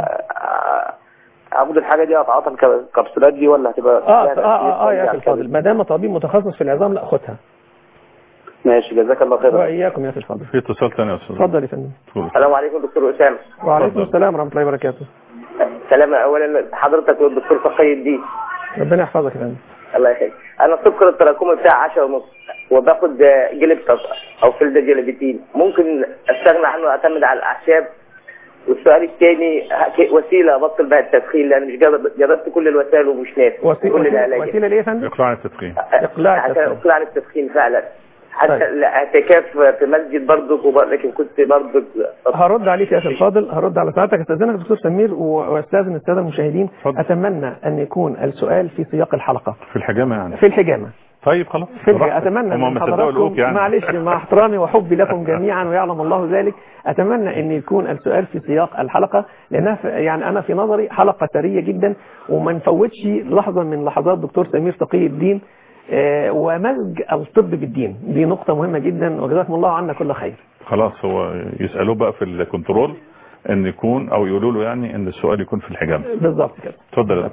اخد الحاجه دي اتعاطى الكبسولات دي ولا هتبقى اه اه اه, آه يا اخي الفاضل ما دام طبيب متخصص في العظام لا خدها. ماشي جزاك الله خير. واياكم يا اخي الفاضل. في اتصال ثاني يا استاذ. اتفضل يا فندم. السلام عليكم دكتور اسامه. وعليكم السلام ورحمه الله وبركاته. سلام اولا حضرتك والدكتور تقي الدين. ربنا يحفظك يا فندم. الله يخليك. انا السكر التراكمي بتاعي عشرة ونص وباخد جلبتس او فلد جلبتين، ممكن استغنى عنه واعتمد على الاعشاب؟ والسؤال الثاني وسيله ابطل بها التدخين لان مش جربت كل الوسائل ومش نافع. كل العلاج وسيله ليه يا فندم؟ اقلاع عن التدخين. اقلاع التدخين. اقلاع عن التدخين فعلا. حتى الاعتكاف في مسجد برضك لكن كنت برضك. هرد عليك يا اخي الفاضل. هرد على ساعتك. استاذنك دكتور سمير واستاذن الساده المشاهدين. فضل. اتمنى ان يكون السؤال في سياق الحلقه. في الحجامه يعني. في الحجامه. طيب خلاص. في الحجامة. اتمنى من حضراتكم يعني. معلش مع احترامي وحبي لكم جميعا ويعلم الله ذلك، اتمنى ان يكون السؤال في سياق الحلقه لانها يعني انا في نظري حلقه ثريه جدا وما نفوتش لحظه من لحظات دكتور سمير تقي الدين آه ومزج الطب بالدين. دي نقطه مهمه جدا وجزاكم الله عنا كل خير. خلاص هو يسالوه بقى في الكنترول ان يكون او يقولوا له يعني ان السؤال يكون في الحجامه. بالظبط كده. اتفضل يا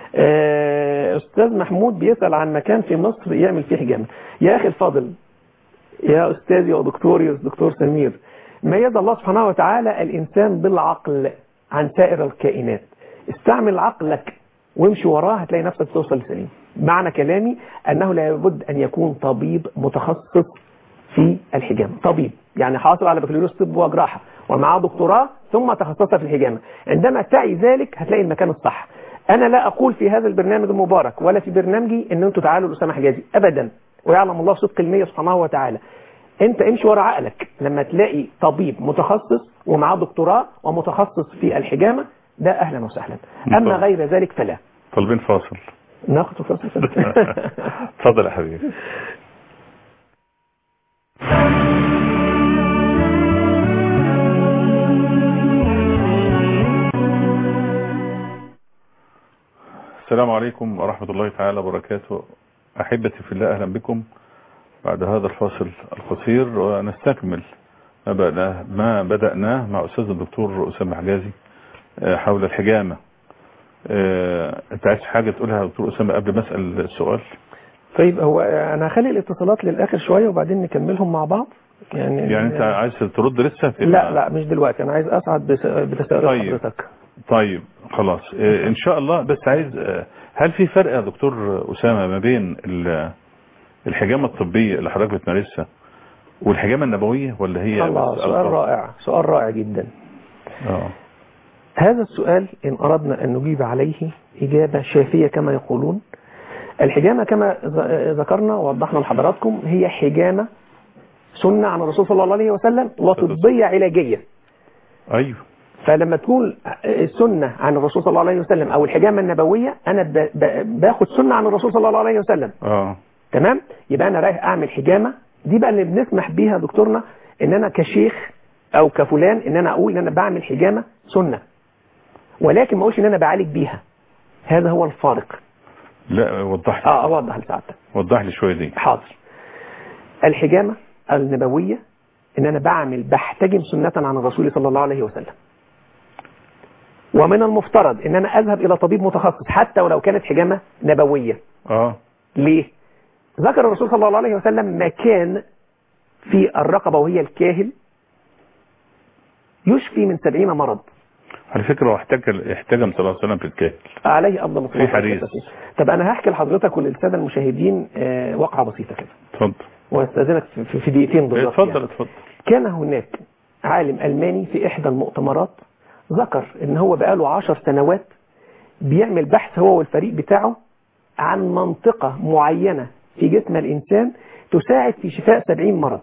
آه استاذ محمود بيسال عن مكان في مصر يعمل فيه حجامه. يا اخي الفاضل يا استاذي ودكتوري دكتور سمير، ميز الله سبحانه وتعالى الانسان بالعقل عن سائر الكائنات. استعمل عقلك وامشي وراه هتلاقي نفسك توصل سليم. معنى كلامي انه لا بد ان يكون طبيب متخصص في الحجامه، طبيب يعني حاصل على بكالوريوس طب وجراحه ومعاه دكتوراه ثم تخصص في الحجامه. عندما تعي ذلك هتلاقي المكان الصح. انا لا اقول في هذا البرنامج المبارك ولا في برنامجي ان انتوا تعالوا لأسامة حجازي ابدا، ويعلم الله صدق النية سبحانه وتعالى. انت امشي ورا عقلك لما تلاقي طبيب متخصص ومعاه دكتوراه ومتخصص في الحجامه ده اهلا وسهلا. اما غير ذلك فلا. طالبين فاصل. ناخد فاصل. اتفضل يا حبيبي. السلام عليكم ورحمة الله تعالى وبركاته. أحبتي في الله، أهلا بكم بعد هذا الفاصل القصير، ونستكمل ما بدأناه, ما بدأناه مع أستاذ الدكتور أسامة حجازي حول الحجامة. أنت عايز حاجة تقولها يا دكتور أسامة قبل ما أسأل السؤال؟ طيب، هو أنا هخلي الاتصالات للآخر شوية وبعدين نكملهم مع بعض. يعني يعني أنت عايز ترد لسه؟ لا لا مش دلوقتي، أنا عايز أسعد بتساؤل طيب. حضرتك. طيب خلاص إن شاء الله. بس عايز، هل في فرق يا دكتور أسامة ما بين الحجامة الطبية اللي حضرتك بتمارسها والحجامة النبوية، ولا هي الله، سؤال رائع، سؤال رائع جدا. آه. هذا السؤال إن أردنا أن نجيب عليه إجابة شافية كما يقولون، الحجامة كما ذكرنا ووضحنا لحضراتكم هي حجامة سنة عن الرسول صلى الله عليه وسلم وطبية علاجية. أيوه. فلما تكون السنة عن الرسول صلى الله عليه وسلم أو الحجامة النبوية، أنا باخد سنة عن الرسول صلى الله عليه وسلم. آه. تمام؟ يبقى أنا رايح أعمل حجامة، دي بقى اللي بنسمح بيها دكتورنا إن أنا كشيخ أو كفلان إن أنا أقول إن أنا بعمل حجامة سنة، ولكن ما أقولش إن أنا بعالج بيها. هذا هو الفارق. لا وضح لي. اه اوضح لسعادتك. وضح لي شويه دي. حاضر. الحجامه النبويه ان انا بعمل بحتجم سنه عن الرسول صلى الله عليه وسلم، ومن المفترض ان انا اذهب الى طبيب متخصص حتى ولو كانت حجامه نبويه. اه ليه؟ ذكر الرسول صلى الله عليه وسلم مكان في الرقبه وهي الكاهل يشفي من سبعين مرض. على فكرة احتجم احتجم صلى الله عليه وسلم في الكاهل عليه أفضل الصلاة في حديث. طب أنا هحكي لحضرتك وللسادة المشاهدين آه واقعة بسيطة كده. اتفضل. واستاذنك في, في دقيقتين بالظبط. اتفضل يعني. اتفضل. كان هناك عالم ألماني في إحدى المؤتمرات ذكر إن هو بقاله عشر سنوات بيعمل بحث هو والفريق بتاعه عن منطقة معينة في جسم الإنسان تساعد في شفاء سبعين مرض،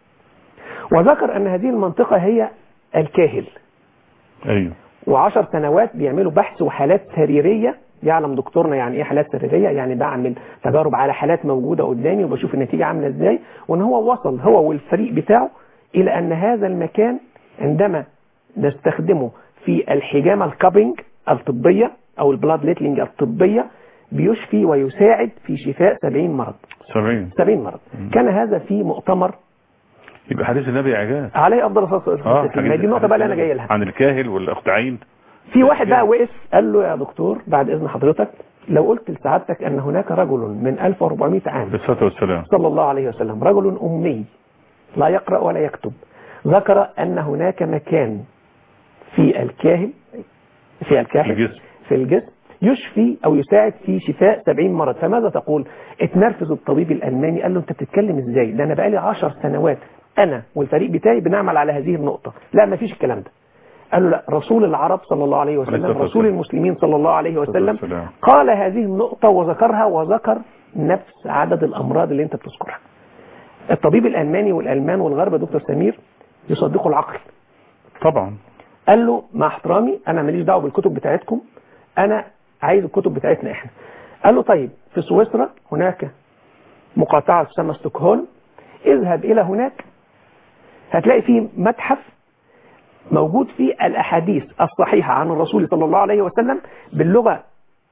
وذكر أن هذه المنطقة هي الكاهل. أيوه. وعشر سنوات بيعملوا بحث وحالات سريرية. يعلم دكتورنا يعني ايه حالات سريرية، يعني بعمل تجارب على حالات موجودة قدامي وبشوف النتيجة عاملة ازاي، وان هو وصل هو والفريق بتاعه الى ان هذا المكان عندما نستخدمه في الحجامة الكابينج الطبية او البلاد ليتلينج الطبية بيشفي ويساعد في شفاء سبعين مرض. سبعين سبعين مرض. م. كان هذا في مؤتمر. يبقى حديث النبي عجاز عليه افضل الصلاه والسلام. اه دي النقطه بقى اللي انا جاي لها عن الكاهل والاخدعين. في واحد بقى وقف قال له يا دكتور بعد اذن حضرتك، لو قلت لسعادتك ان هناك رجل من ألف وأربعمائة عام بالصلاه والسلام صلى الله عليه وسلم، رجل امي لا يقرا ولا يكتب، ذكر ان هناك مكان في الكاهل في الكاهل الجسم. في الجسم يشفي او يساعد في شفاء سبعين مرض، فماذا تقول؟ اتنرفز الطبيب الالماني قال له انت بتتكلم ازاي؟ ده انا بقالي عشر سنوات انا والفريق بتاعي بنعمل على هذه النقطة. لا ما فيش الكلام ده. قال له لا، رسول العرب صلى الله عليه وسلم رسول المسلمين صلى الله عليه وسلم قال هذه النقطة وذكرها، وذكر نفس عدد الامراض اللي انت بتذكرها. الطبيب الالماني والالمان والغرب دكتور سمير يصدقوا العقل طبعا. قال له مع احترامي انا ماليش دعوه بالكتب بتاعتكم، انا عايز الكتب بتاعتنا احنا. قال له طيب في سويسرا هناك مقاطعة تسمى ستوكهولم، اذهب الى هناك هتلاقي فيه متحف موجود فيه الاحاديث الصحيحة عن الرسول صلى الله عليه وسلم باللغة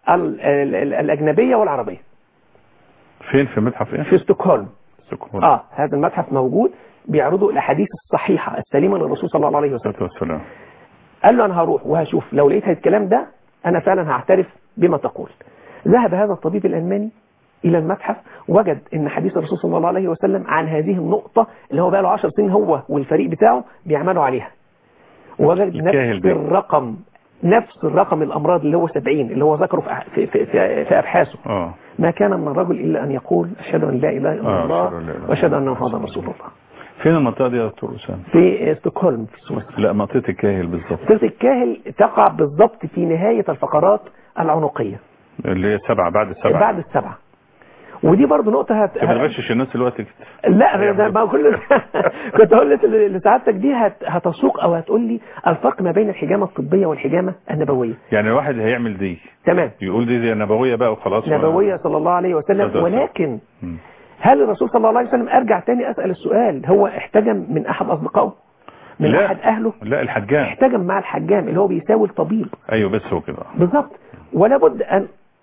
الاجنبية والعربية. فين في متحف ايه؟ في ستوكهولم. ستوكهولم. اه هذا المتحف موجود بيعرضوا الاحاديث الصحيحة السليمة للرسول صلى الله عليه وسلم. قال له انا هروح وهشوف لو لقيت الكلام ده انا فعلا هعترف بما تقول. ذهب هذا الطبيب الالماني الى المتحف، وجد ان حديث الرسول صلى الله عليه وسلم عن هذه النقطة اللي هو بقى له عشر سنين هو والفريق بتاعه بيعملوا عليها، وجد نفس الرقم نفس الرقم الامراض اللي هو سبعين اللي هو ذكره في في في, في ابحاثه. آه. ما كان من الرجل الا ان يقول اشهد ان لا اله الا آه الله واشهد ان محمدا رسول الله. فين المنطقة دي يا دكتور أسامة؟ في ستوكهولم في سويسرا. لا منطقة الكاهل بالظبط. منطقة الكاهل تقع بالضبط في نهاية الفقرات العنقية اللي هي سبعة بعد السبعة. بعد السبعة. ودي برضو نقطة هت... ما تغشش الناس دلوقتي. لا ده ما كل كنت اقول لك لسعادتك دي هت... هتسوق او هتقول لي الفرق ما بين الحجامة الطبية والحجامة النبوية. يعني الواحد هيعمل دي تمام يقول دي دي نبوية بقى وخلاص. نبوية صلى الله عليه وسلم، ولكن م. هل الرسول صلى الله عليه وسلم ارجع تاني اسأل السؤال، هو احتجم من احد اصدقائه من لا. احد اهله؟ لا الحجام احتجم مع الحجام اللي هو بيساوي الطبيب. ايوه بس هو كده بالظبط. ولا بد ان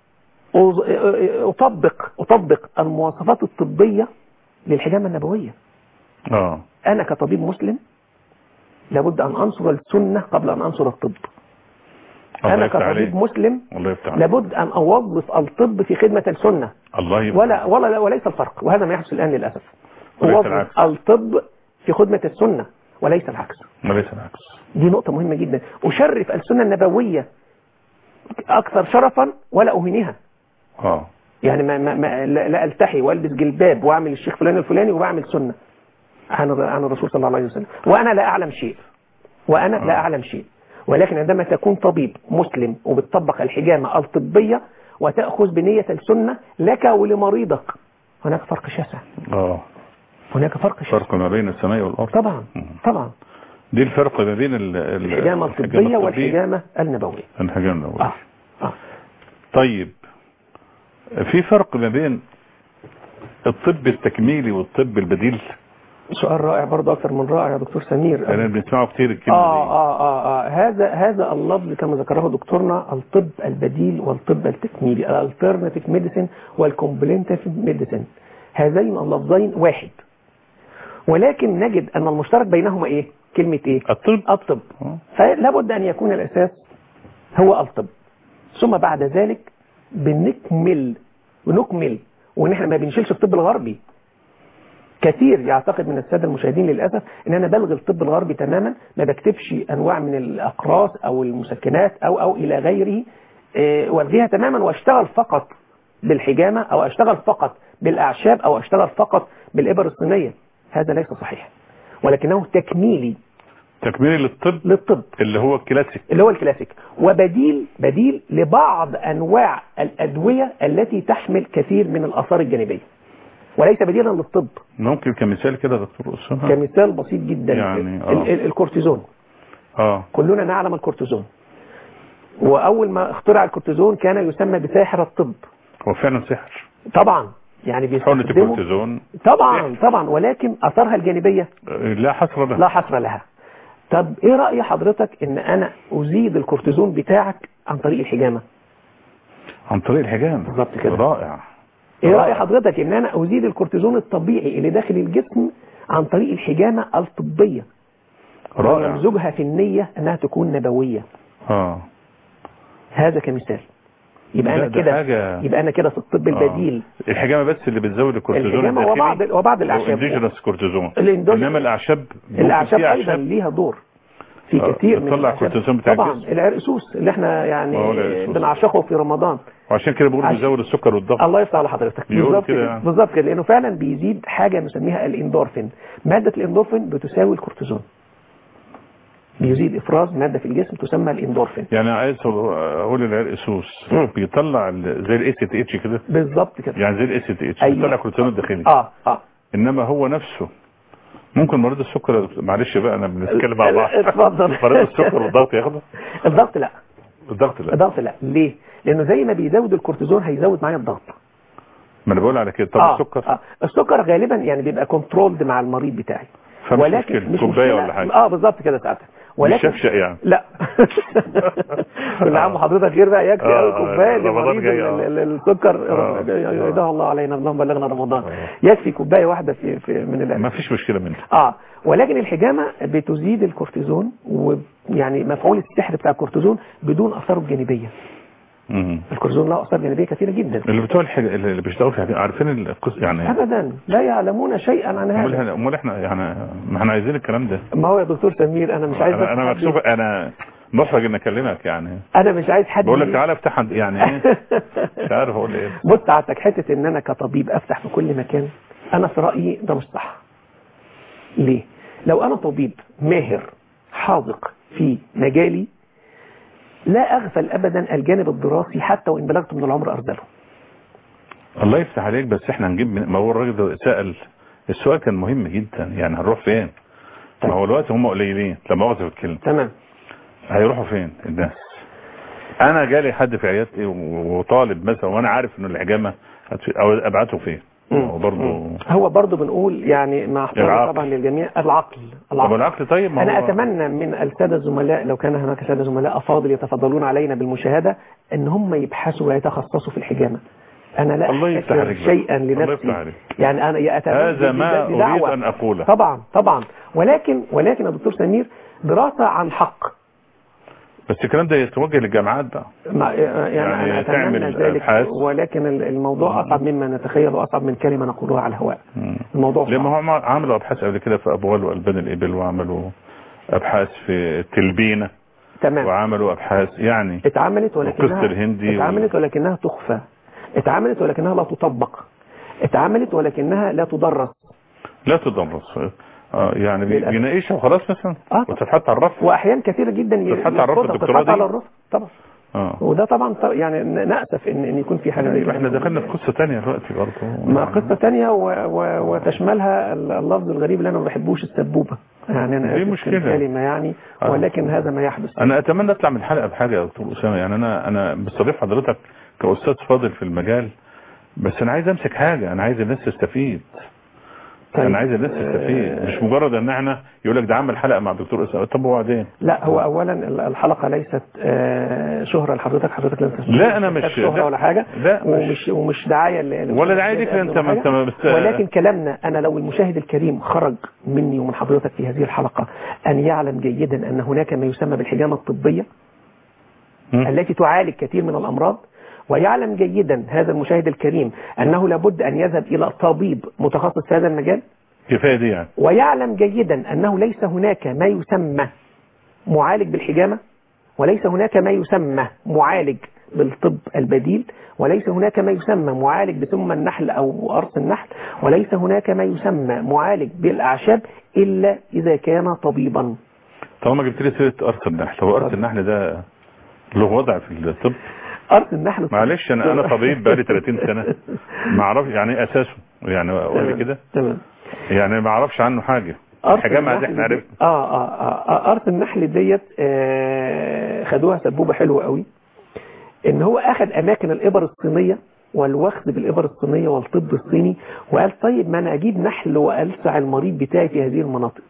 اطبق اطبق المواصفات الطبيه للحجامه النبويه. اه انا كطبيب مسلم لابد ان انصر السنه قبل ان انصر الطب. انا كطبيب مسلم لابد ان اوظف الطب في خدمه السنه. الله ولا ولا وليس الفرق، وهذا ما يحدث الان للاسف. اوظف الطب في خدمه السنه وليس العكس. وليس العكس. دي نقطه مهمه جدا. اشرف السنه النبويه اكثر شرفا ولا اهينها. اه يعني ما, ما, ما لا التحي والبس جلباب واعمل الشيخ فلان الفلاني وبعمل سنه عن عن الرسول صلى الله عليه وسلم وانا لا اعلم شيء. وانا آه. لا اعلم شيء. ولكن عندما تكون طبيب مسلم وبتطبق الحجامه الطبيه وتاخذ بنيه السنه لك ولمريضك، هناك فرق شاسع. اه هناك فرق شاسع. فرق ما بين السماء والارض. طبعا طبعا. دي الفرق ما بين الحجامه الطبيه والحجامه النبويه. الحجامه النبويه. آه. آه. طيب في فرق ما بين الطب التكميلي والطب البديل؟ سؤال رائع برضه، اكثر من رائع يا دكتور سمير. انا بنسمعه كتير الكلمه آه دي. آه آه آه هذا هذا اللفظ كما ذكره دكتورنا، الطب البديل والطب التكميلي، الالترناتيف ميديسين والكومبلينتيف ميديسين. هذين اللفظين واحد، ولكن نجد ان المشترك بينهما ايه؟ كلمه ايه؟ الطب. الطب. فلا بد ان يكون الاساس هو الطب، ثم بعد ذلك بنكمل ونكمل وان احنا ما بنشيلش الطب الغربي. كثير يعتقد من الساده المشاهدين للاسف ان انا بلغي الطب الغربي تماما، ما بكتبش انواع من الاقراص او المسكنات او او الى غيره، اه والغيها تماما واشتغل فقط بالحجامه او اشتغل فقط بالاعشاب او اشتغل فقط بالابر الصينيه. هذا ليس صحيح، ولكنه تكميلي. تكميلي للطب للطب اللي هو الكلاسيك اللي هو الكلاسيك وبديل بديل لبعض انواع الادويه التي تحمل كثير من الاثار الجانبيه، وليس بديلا للطب. ممكن كمثال كده يا دكتور أسامة؟ كمثال بسيط جدا يعني آه. ال ال الكورتيزون. اه كلنا نعلم الكورتيزون، واول ما اخترع الكورتيزون كان يسمى بساحر الطب. هو فعلا سحر طبعا، يعني بيستخدموا الكورتيزون طبعا طبعا، ولكن اثارها الجانبيه لا حصر لها. لا حصر لها. طب ايه رأي حضرتك ان انا ازيد الكورتيزون بتاعك عن طريق الحجامة؟ عن طريق الحجامة. بالظبط كده. رائع. ايه رأي حضرتك ان انا ازيد الكورتيزون الطبيعي اللي داخل الجسم عن طريق الحجامة الطبية؟ رائع. ويمزجها في النية انها تكون نبوية. اه هذا كمثال. يبقى انا كده يبقى انا كده في الطب البديل. آه. الحجامه بس اللي بتزود الكورتيزون الحجامه وبعض وبعض الاعشاب. الاندوجينوس كورتيزون. الإندوجينوس. انما الاعشاب الاعشاب ايضا ليها دور في كثير من الكورتيزون بتاع طبعا العرقسوس اللي احنا يعني بنعشقه في رمضان، وعشان كده بيقولوا بيزود السكر والضغط. الله يفتح على حضرتك. بالظبط كده يعني. بالظبط كده، لانه فعلا بيزيد حاجه نسميها الاندورفين. ماده الاندورفين بتساوي الكورتيزون، بيزيد افراز ماده في الجسم تسمى الاندورفين. يعني عايز اقول العرقسوس بيطلع زي الاي سي تي اتش كده. بالظبط كده، يعني زي الاي سي تي اتش أيوة. بيطلع الكورتيزون الداخلي. اه اه انما هو نفسه ممكن مريض السكر، معلش بقى انا بنتكلم مع بعض. اتفضل. مريض السكر والضغط ياخده؟ الضغط لا. الضغط لا. الضغط لا. ليه؟ لانه زي ما بيزود الكورتيزون هيزود معايا الضغط. ما انا بقول على كده. طب آه السكر؟ آه. السكر غالبا يعني بيبقى كنترولد مع المريض بتاعي، ولكن مش كوبايه ولا حاجه. اه بالظبط كده ساعتها، ولكن مش شفشق يعني. لا. كل عام وحضرتك خير بقى، يكفي قوي كوبايه رمضان جاي. السكر يداه الله علينا، اللهم بلغنا رمضان. يكفي كوبايه واحده في, في من الاكل، ما فيش مشكله منها. اه ولكن الحجامه بتزيد الكورتيزون، ويعني مفعول السحر بتاع الكورتيزون بدون اثاره الجانبيه. امم الكورتيزون له اثار جانبيه كثيره جدا. اللي بتوع الحاجة اللي بيشتغلوا في عارفين القصه يعني؟ ابدا لا يعلمون شيئا عن هذا. امال احنا يعني ما احنا عايزين الكلام ده. ما هو يا دكتور سمير انا مش عايز انا, أنا مكسوف، انا محرج ان اكلمك يعني. انا مش عايز حد بقول لك تعالى افتح يعني ايه. مش عارف اقول ايه. بص ساعتك حته ان انا كطبيب افتح في كل مكان، انا في رايي ده مش صح. ليه؟ لو انا طبيب ماهر حاذق في مجالي لا اغفل ابدا الجانب الدراسي حتى وان بلغت من العمر ارذله. الله يفتح عليك، بس احنا هنجيب من... ما هو الراجل ده سأل السؤال كان مهم جدا، يعني هنروح فين؟ طيب. ما هو الوقت هم قليلين لما اوصف الكلمه. تمام. هيروحوا فين الناس؟ انا جالي حد في عيادتي وطالب مثلا وانا عارف انه الحجامه او ابعته فين؟ هو برضه هو برضه بنقول يعني مع احترامي طبعا للجميع العقل العقل, العقل طيب ما انا هو... اتمنى من الساده الزملاء لو كان هناك ساده زملاء افاضل يتفضلون علينا بالمشاهده ان هم يبحثوا ويتخصصوا في الحجامه. انا لا أذكر شيئا لنفسي يعني انا اتمنى هذا ما اريد ان اقوله طبعا طبعا ولكن ولكن يا دكتور سمير دراسه عن حق. بس الكلام ده يتوجه للجامعات بقى يعني, يعني انا اتمنى ذلك ولكن الموضوع اصعب مما نتخيل واصعب من كلمه نقولها على الهواء. الموضوع صعب. لما هم عملوا ابحاث قبل كده في ابوال والبان الابل وعملوا ابحاث في التلبينه تمام وعملوا ابحاث يعني اتعملت ولكنها الهندي اتعملت و... ولكنها تخفى، اتعملت ولكنها لا تطبق، اتعملت ولكنها لا تدرس لا تدرس اه يعني بيناقشها وخلاص مثلا آه وتتحط على الرف واحيانا كثيره جدا تتحط على الرف الدكتوراه دي على الرف طبعا اه وده طبعا يعني نأسف ان ان يكون في حاجه يعني احنا دخلنا في قصه ثانيه دلوقتي برضه ما قصه ثانيه و... و... وتشملها اللفظ الغريب اللي انا ما بحبوش السبوبه يعني انا دي مشكله كلمه يعني ولكن آه. هذا ما يحدث. انا اتمنى اطلع من الحلقه بحاجه يا دكتور اسامه يعني انا انا بستضيف حضرتك كاستاذ فاضل في المجال بس انا عايز امسك حاجه انا عايز الناس تستفيد. طيب. انا عايز الناس تستفيد مش مجرد ان احنا يقول لك ده عمل حلقه مع الدكتور اسامه طب وبعدين لا هو اولا الحلقه ليست شهره لحضرتك حضرتك لم تسمع لا انا مش شهره ولا حاجه لا ومش ومش دعايه ولا دعايه ليك انت ما انت بس ولكن كلامنا انا لو المشاهد الكريم خرج مني ومن حضرتك في هذه الحلقه ان يعلم جيدا ان هناك ما يسمى بالحجامه الطبيه م? التي تعالج كثير من الامراض ويعلم جيدا هذا المشاهد الكريم أنه لابد أن يذهب إلى طبيب متخصص في هذا المجال كفاية دي يعني. ويعلم جيدا أنه ليس هناك ما يسمى معالج بالحجامة وليس هناك ما يسمى معالج بالطب البديل وليس هناك ما يسمى معالج بسم النحل أو قرص النحل وليس هناك ما يسمى معالج بالأعشاب إلا إذا كان طبيبا. طالما جبت لي سيرة قرص النحل هو قرص النحل ده له وضع في الطب؟ قرص النحل معلش انا انا طبيب بقالي ثلاثين سنه ما اعرفش يعني ايه اساسه يعني اقول كده تمام يعني ما اعرفش عنه حاجه الحجامه دي احنا عرفنا اه اه اه قرص النحل ديت آه خدوها سبوبه حلوه قوي ان هو اخذ اماكن الابر الصينيه والوخز بالابر الصينيه والطب الصيني وقال طيب ما انا اجيب نحل والسع المريض بتاعي في هذه المناطق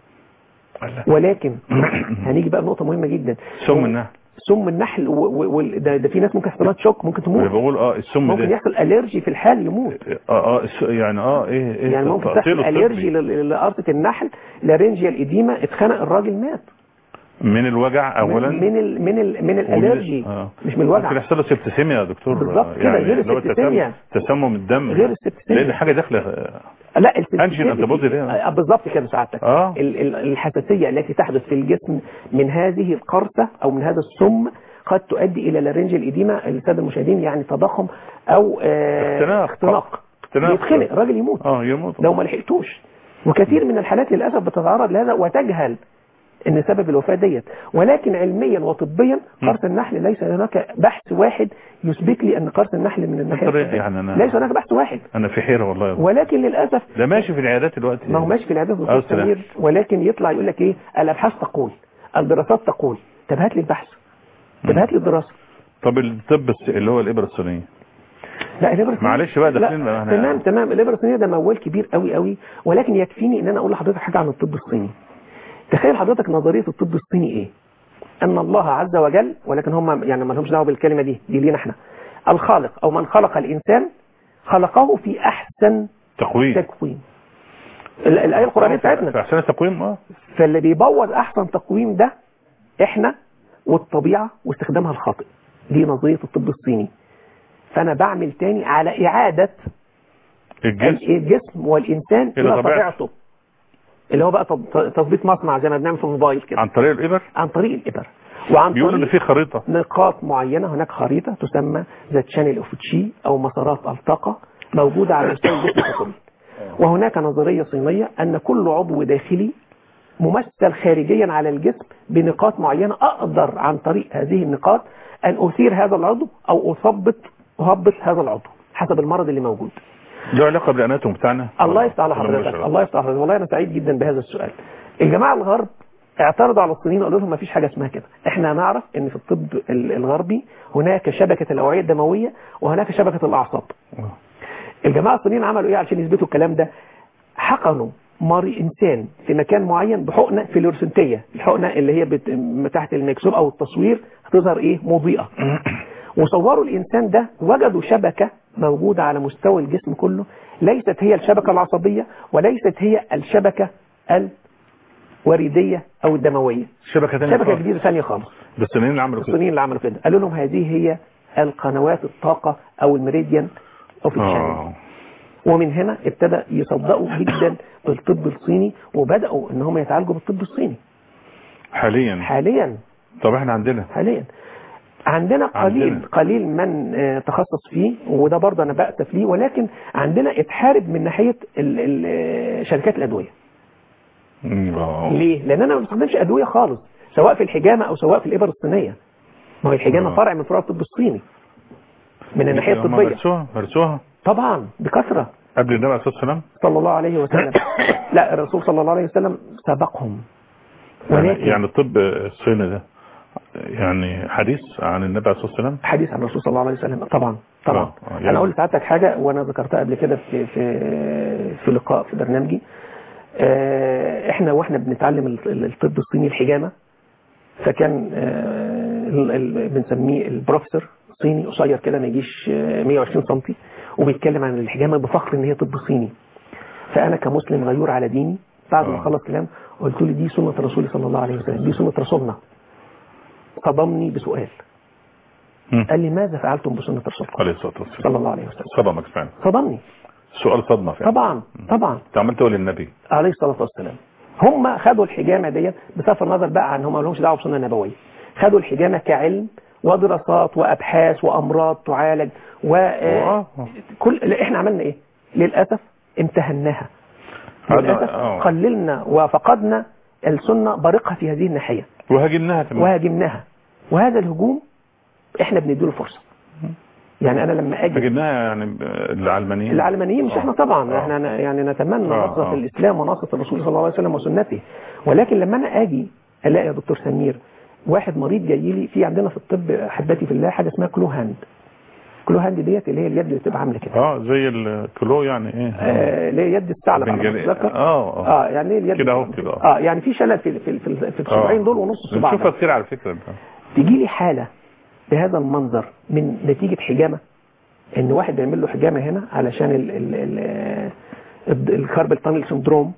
ولكن هنيجي بقى نقطه مهمه جدا سم النحل سم النحل وده ده في ناس ممكن يحصل لها شوك ممكن تموت انا بقول اه السم ممكن ده يحصل الرجي في الحال يموت اه اه يعني اه ايه ايه يعني ممكن تحصل الرجي لقرصه النحل لارنجيا الاديمه اتخنق الراجل مات من الوجع اولا من ال من ال من الالرجي آه. مش من الوجع ممكن يحصل له سبتسيميا يا دكتور بالظبط كده يعني غير السبتسيميا تسمم الدم غير السبتسيميا لان حاجه داخله لا الانجين انتبودي ده بالظبط كده سعادتك آه. الحساسيه التي تحدث في الجسم من هذه القرصه او من هذا السم قد تؤدي الى لارنج الاديمه الساده المشاهدين يعني تضخم او آه اختناق يتخنق الراجل يموت اه يموت لو ما لحقتوش وكثير من الحالات للاسف بتتعرض لهذا وتجهل ان سبب الوفاه ديت ولكن علميا وطبيا قرص النحل ليس هناك بحث واحد يثبت لي ان قرص النحل من الناحيه يعني أنا ليس هناك بحث واحد انا في حيره والله ولكن للاسف ده ماشي في العيادات دلوقتي ما هو ماشي في العيادات كتير ولكن يطلع يقول لك ايه الابحاث تقول الدراسات تقول طب هات لي البحث طب هات لي الدراسه طب الطب اللي هو الابره الصينيه لا الابره الصينيه معلش بقى داخلين تمام تمام الابره الصينيه ده موال كبير قوي قوي ولكن يكفيني ان انا اقول لحضرتك حاجه عن الطب الصيني. تخيل حضرتك نظريه الطب الصيني ايه ان الله عز وجل ولكن هم يعني ما لهمش دعوه بالكلمه دي دي لينا احنا الخالق او من خلق الانسان خلقه في احسن تقويم تقويم الايه القرانيه بتاعتنا في احسن تقويم اه فاللي بيبوظ احسن تقويم ده احنا والطبيعه واستخدامها الخاطئ دي نظريه الطب الصيني. فانا بعمل تاني على اعاده الجسم, الجسم والانسان الى طبيعته اللي هو بقى تظبيط مصنع زي ما بنعمل في الموبايل كده عن طريق الابر عن طريق الابر وعن بيقول طريق ان في خريطه نقاط معينه هناك خريطه تسمى ذات شانل اوف تشي او مسارات الطاقه موجوده على مستوى الجسم ككل وهناك نظريه صينيه ان كل عضو داخلي ممثل خارجيا على الجسم بنقاط معينه اقدر عن طريق هذه النقاط ان اثير هذا العضو او اثبط اهبط هذا العضو حسب المرض اللي موجود. له علاقه بالاناتوم بتاعنا؟ الله يفتح على حضرتك الله يفتح على حضرتك والله انا سعيد جدا بهذا السؤال. الجماعه الغرب اعترضوا على الصينيين وقالوا لهم ما فيش حاجه اسمها كده احنا نعرف ان في الطب الغربي هناك شبكه الاوعيه الدمويه وهناك شبكه الاعصاب. الجماعة الصينيين عملوا ايه علشان يثبتوا الكلام ده؟ حقنوا مري انسان في مكان معين بحقنة فلورسنتية، الحقنة اللي هي بت... تحت الميكروسكوب او التصوير هتظهر ايه؟ مضيئة. وصوروا الانسان ده، وجدوا شبكة موجودة على مستوى الجسم كله، ليست هي الشبكة العصبية وليست هي الشبكة الوريدية او الدموية، شبكة ثانية شبكة جديدة ثانية خالص. ده الصينيين اللي عملوا كده. الصينيين اللي عملوا كده قالوا لهم هذه هي القنوات الطاقة او الميريديان اوف الشانل. ومن هنا ابتدى يصدقوا جدا بالطب الصيني، وبدأوا ان هم يتعالجوا بالطب الصيني حاليا. حاليا طب احنا عندنا حاليا عندنا قليل عندنا. قليل من تخصص فيه، وده برضه انا بأتف ليه، ولكن عندنا اتحارب من ناحية ال ال شركات الادوية. مم. ليه؟ لان انا ما بستخدمش ادوية خالص، سواء في الحجامة او سواء في الابر الصينية. ما هو الحجامة فرع من فروع الطب الصيني من الناحية الطبية. مرسوها مرسوها طبعا بكثرة قبل النبي عليه الصلاة والسلام صلى الله عليه وسلم. لا، الرسول صلى الله عليه وسلم سبقهم. ولكن يعني الطب الصيني ده يعني حديث عن النبي عليه الصلاة والسلام، حديث عن الرسول صلى الله عليه وسلم. طبعا طبعا آه. يعني انا اقول لسعادتك حاجة وانا ذكرتها قبل كده في في في لقاء في برنامجي. احنا واحنا بنتعلم الطب الصيني الحجامة، فكان بنسميه البروفيسور صيني قصير كده ما يجيش مية وعشرين سنتي، وبيتكلم عن الحجامة بفخر ان هي طب صيني. فانا كمسلم غيور على ديني بعد ما خلص كلام قلت له دي سنة رسولي صلى الله عليه وسلم، دي سنة رسولنا. صدمني بسؤال، م. قال لي ماذا فعلتم بسنة رسولكم عليه الصلاة والسلام صلى الله عليه وسلم؟ صدمك فعلا. صدمني سؤال صدمة فعلا. طبعا طبعا. انت عملت ايه للنبي عليه الصلاة والسلام؟ هم خدوا الحجامة ديت بصرف النظر بقى عن هم ما لهمش دعوه بسنة نبوية، خدوا الحجامة كعلم ودراسات وابحاث وامراض تعالج وكل. احنا عملنا ايه؟ للاسف امتهناها، للاسف قللنا وفقدنا السنة بارقها في هذه الناحية وهاجمناها كمان وهاجمناها وهذا الهجوم احنا بنديله فرصة. يعني انا لما اجي هاجمناها يعني العلمانيين العلمانيين مش أوه. احنا طبعا أوه. احنا يعني نتمنى أوه. نصرة الاسلام ونصرة الرسول صلى الله عليه وسلم وسنته، ولكن لما انا اجي الاقي يا دكتور سمير واحد مريض جاي لي، في عندنا في الطب احبتي في الله حاجه اسمها كلو هاند. كلو هاند ديت اللي هي اليد اللي بتبقى عامله كده اه زي الكلو يعني ايه آه اللي هي يد الثعلب اه اه يعني ايه اليد كده اهو كده اه يعني في شلل في في في, في الصباعين دول ونص الصباع. بنشوفها كتير على فكره. انت تيجي لي حاله بهذا المنظر من نتيجه حجامه، ان واحد بيعمل له حجامه هنا علشان ال ال ال الكاربل تانل سندروم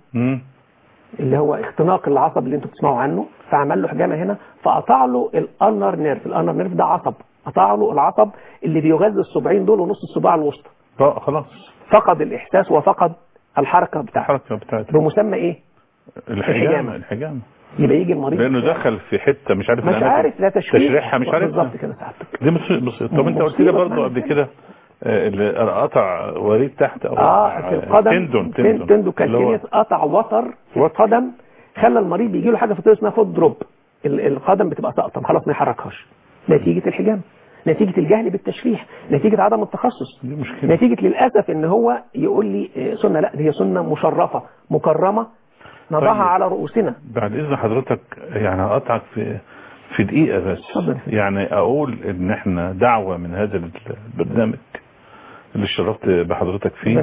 اللي هو اختناق العصب اللي انتوا بتسمعوا عنه، فعمل له حجامه هنا فقطع له الانر نيرف. الانر نيرف ده عصب، قطع له العصب اللي بيغذي الصباعين دول ونص الصباع الوسطى. اه خلاص فقد الاحساس وفقد الحركه بتاعته. الحركه بتاعته بمسمى ايه؟ الحجامه. الحجامه يبقى يجي المريض لانه دخل في حته مش عارف مش عارف لا تشريح تشريحها مش عارف بالظبط كده ساعتك دي مش بص... طب انت قلت لي برضه قبل كده اللي قطع وريد تحت او اه في القدم تندون تندون, تندون كالكينيس قطع وتر في القدم، خلى المريض يجي له حاجه في الطريق اسمها فوت دروب. القدم بتبقى ساقطه خلاص ما يحركهاش نتيجه الحجام، نتيجه الجهل بالتشريح، نتيجه عدم التخصص، نتيجه للاسف ان هو يقول لي سنه. لا، دي هي سنه مشرفه مكرمه نضعها طيب. على رؤوسنا. بعد اذن حضرتك يعني هقطعك في في دقيقه بس صدر. يعني اقول ان احنا دعوه من هذا البرنامج اللي شرفت بحضرتك فيه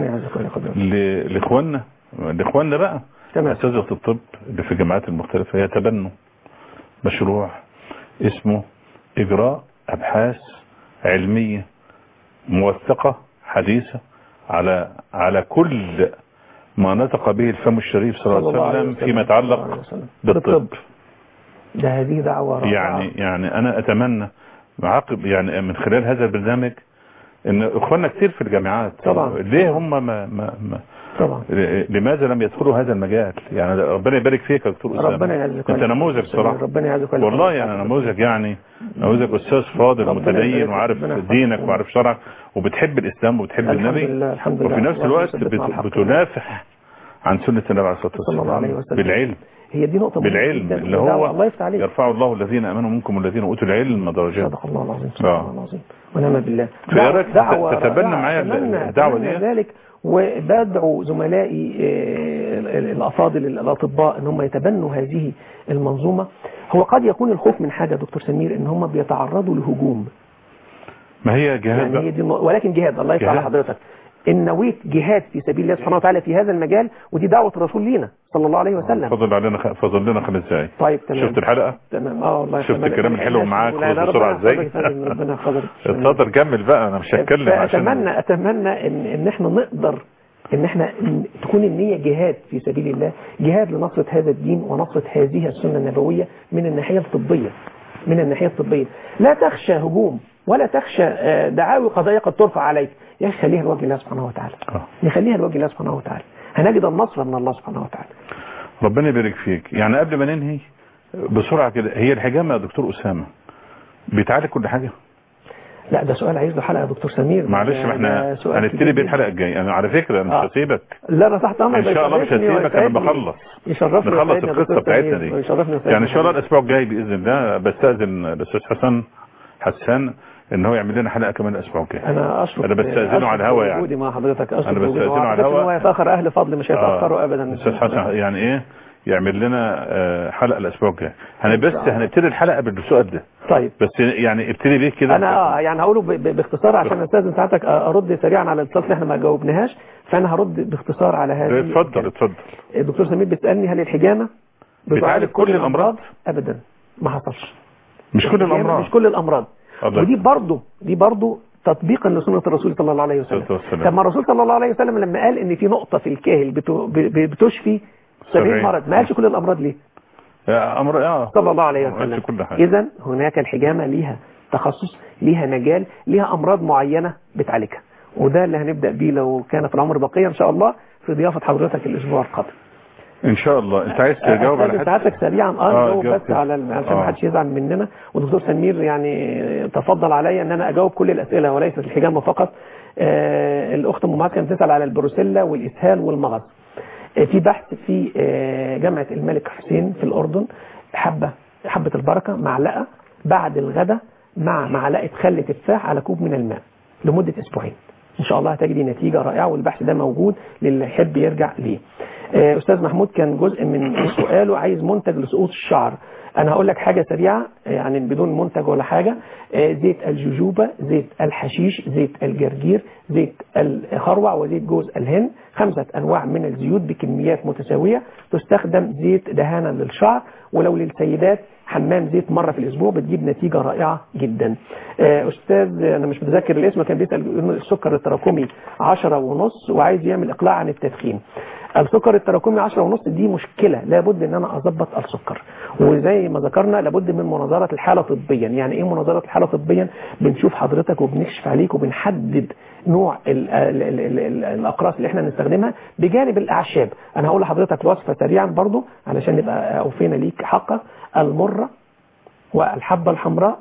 لاخواننا لاخواننا بقى اساتذه الطب اللي في الجامعات المختلفه يتبنوا مشروع اسمه اجراء ابحاث علميه موثقه حديثه على على كل ما نطق به الفم الشريف صلى الله عليه وسلم فيما يتعلق بالطب. ده هذه دعوه رائعه. يعني يعني انا اتمنى عقب يعني من خلال هذا البرنامج ان اخواننا كتير في الجامعات طبعا ليه هم ما ما, ما طبعا لماذا لم يدخلوا هذا المجال؟ يعني ربنا يبارك فيك يا دكتور اسامه، ربنا يعزك انت نموذج بصراحه، ربنا يعزك والله يعني نموذج، يعني نموذج استاذ فاضل ومتدين وعارف دينك وعارف شرعك وبتحب الاسلام وبتحب النبي الحمد لله. وفي نفس الوقت بتنافح عن سنه النبي عليه الصلاه والسلام بالعلم. هي دي نقطة بالعلم اللي هو الله يرفع الله الذين امنوا منكم والذين اوتوا العلم درجات. صدق الله العظيم صدق الله العظيم ونعم بالله. دعوة تتبنى معايا الدعوة دي ذلك، وبدعو زملائي الافاضل الاطباء ان هم يتبنوا هذه المنظومة. هو قد يكون الخوف من حاجة دكتور سمير ان هم بيتعرضوا لهجوم، ما هي جهاد يعني هي دي ولكن جهاد الله يفتح على حضرتك. ان نويت جهاد في سبيل الله سبحانه وتعالى في هذا المجال، ودي دعوه الرسول لينا صلى الله عليه وسلم. فضل علينا خ... فضل لنا خمس دقايق. طيب تمام. شفت الحلقه؟ تمام. اه والله شفت الكلام الحلو معاك بسرعه ازاي؟ ربنا يحفظك. اتفضل كمل بقى، انا مش هتكلم عشان اتمنى اتمنى ان ان احنا نقدر ان احنا تكون النية جهاد في سبيل الله، جهاد لنصرة هذا الدين ونصرة هذه السنة النبوية من الناحية الطبية، من الناحية الطبية. لا تخشى هجوم ولا تخشى دعاوي قضايا قد ترفع عليك، يا اخي خليها لوجه الله سبحانه وتعالى. نخليها لوجه الله سبحانه وتعالى، هنجد النصر من الله سبحانه وتعالى. ربنا يبارك فيك. يعني قبل ما ننهي بسرعة كده، هي الحجامة يا دكتور أسامة بيتعالج كل حاجة؟ لا ده سؤال عايز له حلقه يا دكتور سمير. معلش ما احنا هنبتدي بيه الحلقه الجايه. انا على فكره انا مش هسيبك. لا انا تحت امرك ان شاء الله مش هسيبك، انا بخلص يشرفني نخلص القصه بتاعتنا دي يعني ان شاء الله الاسبوع الجاي باذن الله. بستاذن الاستاذ حسن حسان ان هو يعمل لنا حلقه كمان الاسبوع الجاي. انا اشرف انا بستاذنه على الهواء يعني. وجودي مع حضرتك اشرف. انا بستاذنه على الهواء. هو يتاخر اهل فضل مش هيتاخروا ابدا. الاستاذ حسن يعني ايه يعمل لنا حلقه الاسبوع الجاي. هنبس هنبتدي الحلقه بالسؤال ده. طيب بس يعني ابتدي بيه كده. انا اه يعني هقوله باختصار عشان استاذن ساعتك ارد سريعا على الاتصال اللي احنا ما جاوبناهاش، فانا هرد باختصار على هذه. اتفضل اتفضل. الدكتور سمير بيسالني هل الحجامه بتعالج كل الامراض؟ ابدا ما حصلش. مش كل الامراض. مش كل الامراض. ودي برضه دي برضه تطبيقا لسنه الرسول صلى الله عليه وسلم. لما الرسول صلى الله عليه وسلم لما قال ان في نقطه في الكاهل بتشفي سبعين مرض، ما قالش كل الامراض ليه؟ امر اه صلى الله عليه وسلم. اذا هناك الحجامه ليها تخصص، ليها مجال، ليها امراض معينه بتعالجها، وده اللي هنبدا بيه لو كان في العمر بقيه ان شاء الله في ضيافه حضرتك الاسبوع القادم ان شاء الله. انت عايز تجاوب على حاجه ساعتك سريعا؟ اه جاوب بس على عشان ما حدش يزعل مننا. ودكتور سمير يعني تفضل عليا ان انا اجاوب كل الاسئله وليست الحجامه فقط. آه الاخت ام معاذ كانت بتسال على البروسيلا والاسهال والمغص. في بحث في جامعة الملك حسين في الأردن، حبة حبة البركة معلقة بعد الغداء مع معلقة خل تفاح على كوب من الماء لمدة أسبوعين، إن شاء الله هتجدي نتيجة رائعة، والبحث ده موجود للي يحب يرجع ليه. أستاذ محمود كان جزء من سؤاله عايز منتج لسقوط الشعر. أنا هقول لك حاجة سريعة يعني بدون منتج ولا حاجة. زيت الجوجوبا، زيت الحشيش، زيت الجرجير، زيت الخروع، وزيت جوز الهند، خمسة أنواع من الزيوت بكميات متساوية تستخدم زيت دهانا للشعر، ولو للسيدات حمام زيت مرة في الأسبوع بتجيب نتيجة رائعة جدا. أستاذ أنا مش متذكر الاسم كان بيسأل السكر التراكمي عشرة ونص وعايز يعمل إقلاع عن التدخين. السكر التراكمي عشرة ونص دي مشكلة، لابد ان انا اضبط السكر، وزي ما ذكرنا لابد من مناظرة الحالة طبيا. يعني ايه مناظرة الحالة طبيا؟ بنشوف حضرتك وبنكشف عليك وبنحدد نوع ال ال ال ال ال الاقراص اللي احنا نستخدمها بجانب الاعشاب. انا هقول لحضرتك وصفة سريعا برضو علشان نبقى اوفينا ليك حقك. المرة والحبة الحمراء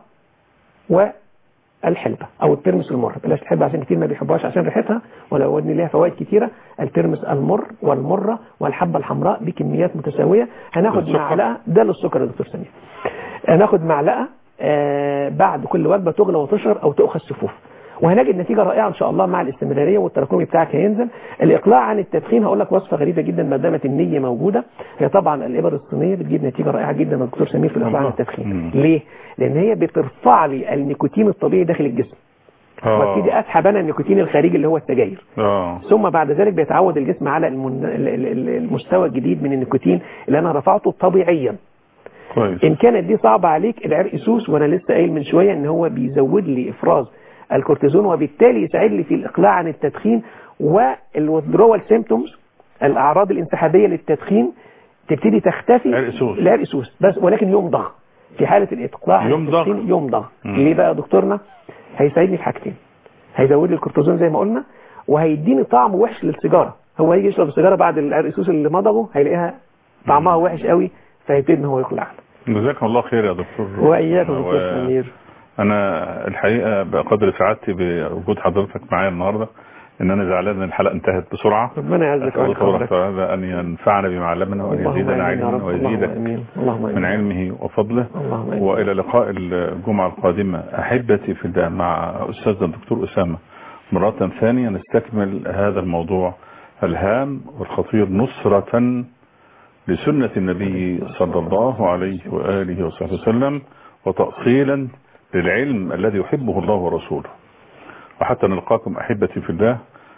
والحلبة او الترمس المر، بلاش الحلبة عشان كتير ما بيحبوهاش عشان ريحتها ولو ان ليها فوائد كتيرة. الترمس المر والمرة والحبة الحمراء بكميات متساوية. هناخد معلقة ده للسكر يا دكتور سمير. هناخد معلقة آه بعد كل وجبة تغلى وتشرب او تؤخذ سفوف، وهنجد نتيجة رائعة ان شاء الله مع الاستمرارية، والتراكمي بتاعك هينزل. الاقلاع عن التدخين هقول لك وصفة غريبة جدا ما دامت النية موجودة. هي طبعا الابر الصينية بتجيب نتيجة رائعة جدا يا دكتور سمير في الاقلاع عن التدخين. ليه؟ لان هي بترفع لي النيكوتين الطبيعي داخل الجسم، وابتدي اسحب انا النيكوتين الخارجي اللي هو السجاير. أوه. ثم بعد ذلك بيتعود الجسم على المستوى الجديد من النيكوتين اللي انا رفعته طبيعيا. كويس. ان كانت دي صعبة عليك العرق سوس، وانا لسه قايل من شوية ان هو بيزود لي افراز الكورتيزون وبالتالي يساعد لي في الاقلاع عن التدخين. والwithdrawal symptoms الاعراض الانسحابية للتدخين تبتدي تختفي. العرق سوس بس، ولكن يمضغ في حالة الاقلاع عن التدخين يمضغ. ليه بقى يا دكتورنا؟ هيساعدني في حاجتين، هيزود لي الكورتيزون زي ما قلنا، وهيديني طعم وحش للسيجاره. هو هيجي يشرب السيجاره بعد العرقسوس اللي مضغه هيلاقيها طعمها وحش قوي، فيبتدي ان هو يقلع. جزاكم الله خير يا دكتور. واياكم يا دكتور سمير. انا الحقيقه بقدر سعادتي بوجود حضرتك معايا النهارده ان انا زعلان ان الحلقه انتهت بسرعه. ربنا يعزك ويرحمك ان ينفعنا بما علمنا وان يزيدنا علما ويزيدك من علمه وفضله. والى لقاء الجمعه القادمه احبتي في الله مع استاذنا الدكتور اسامه مره ثانيه نستكمل هذا الموضوع الهام والخطير، نصره لسنه النبي صلى الله عليه واله وصحبه وسلم، وتاصيلا للعلم الذي يحبه الله ورسوله. وحتى نلقاكم احبتي في الله،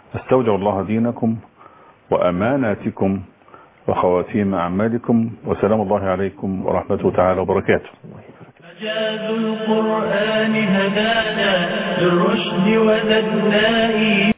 استودع الله دينكم وأماناتكم وخواتيم أعمالكم، وسلام الله عليكم ورحمته تعالى وبركاته. مجاز القرآن هدانا للرشد وزدنا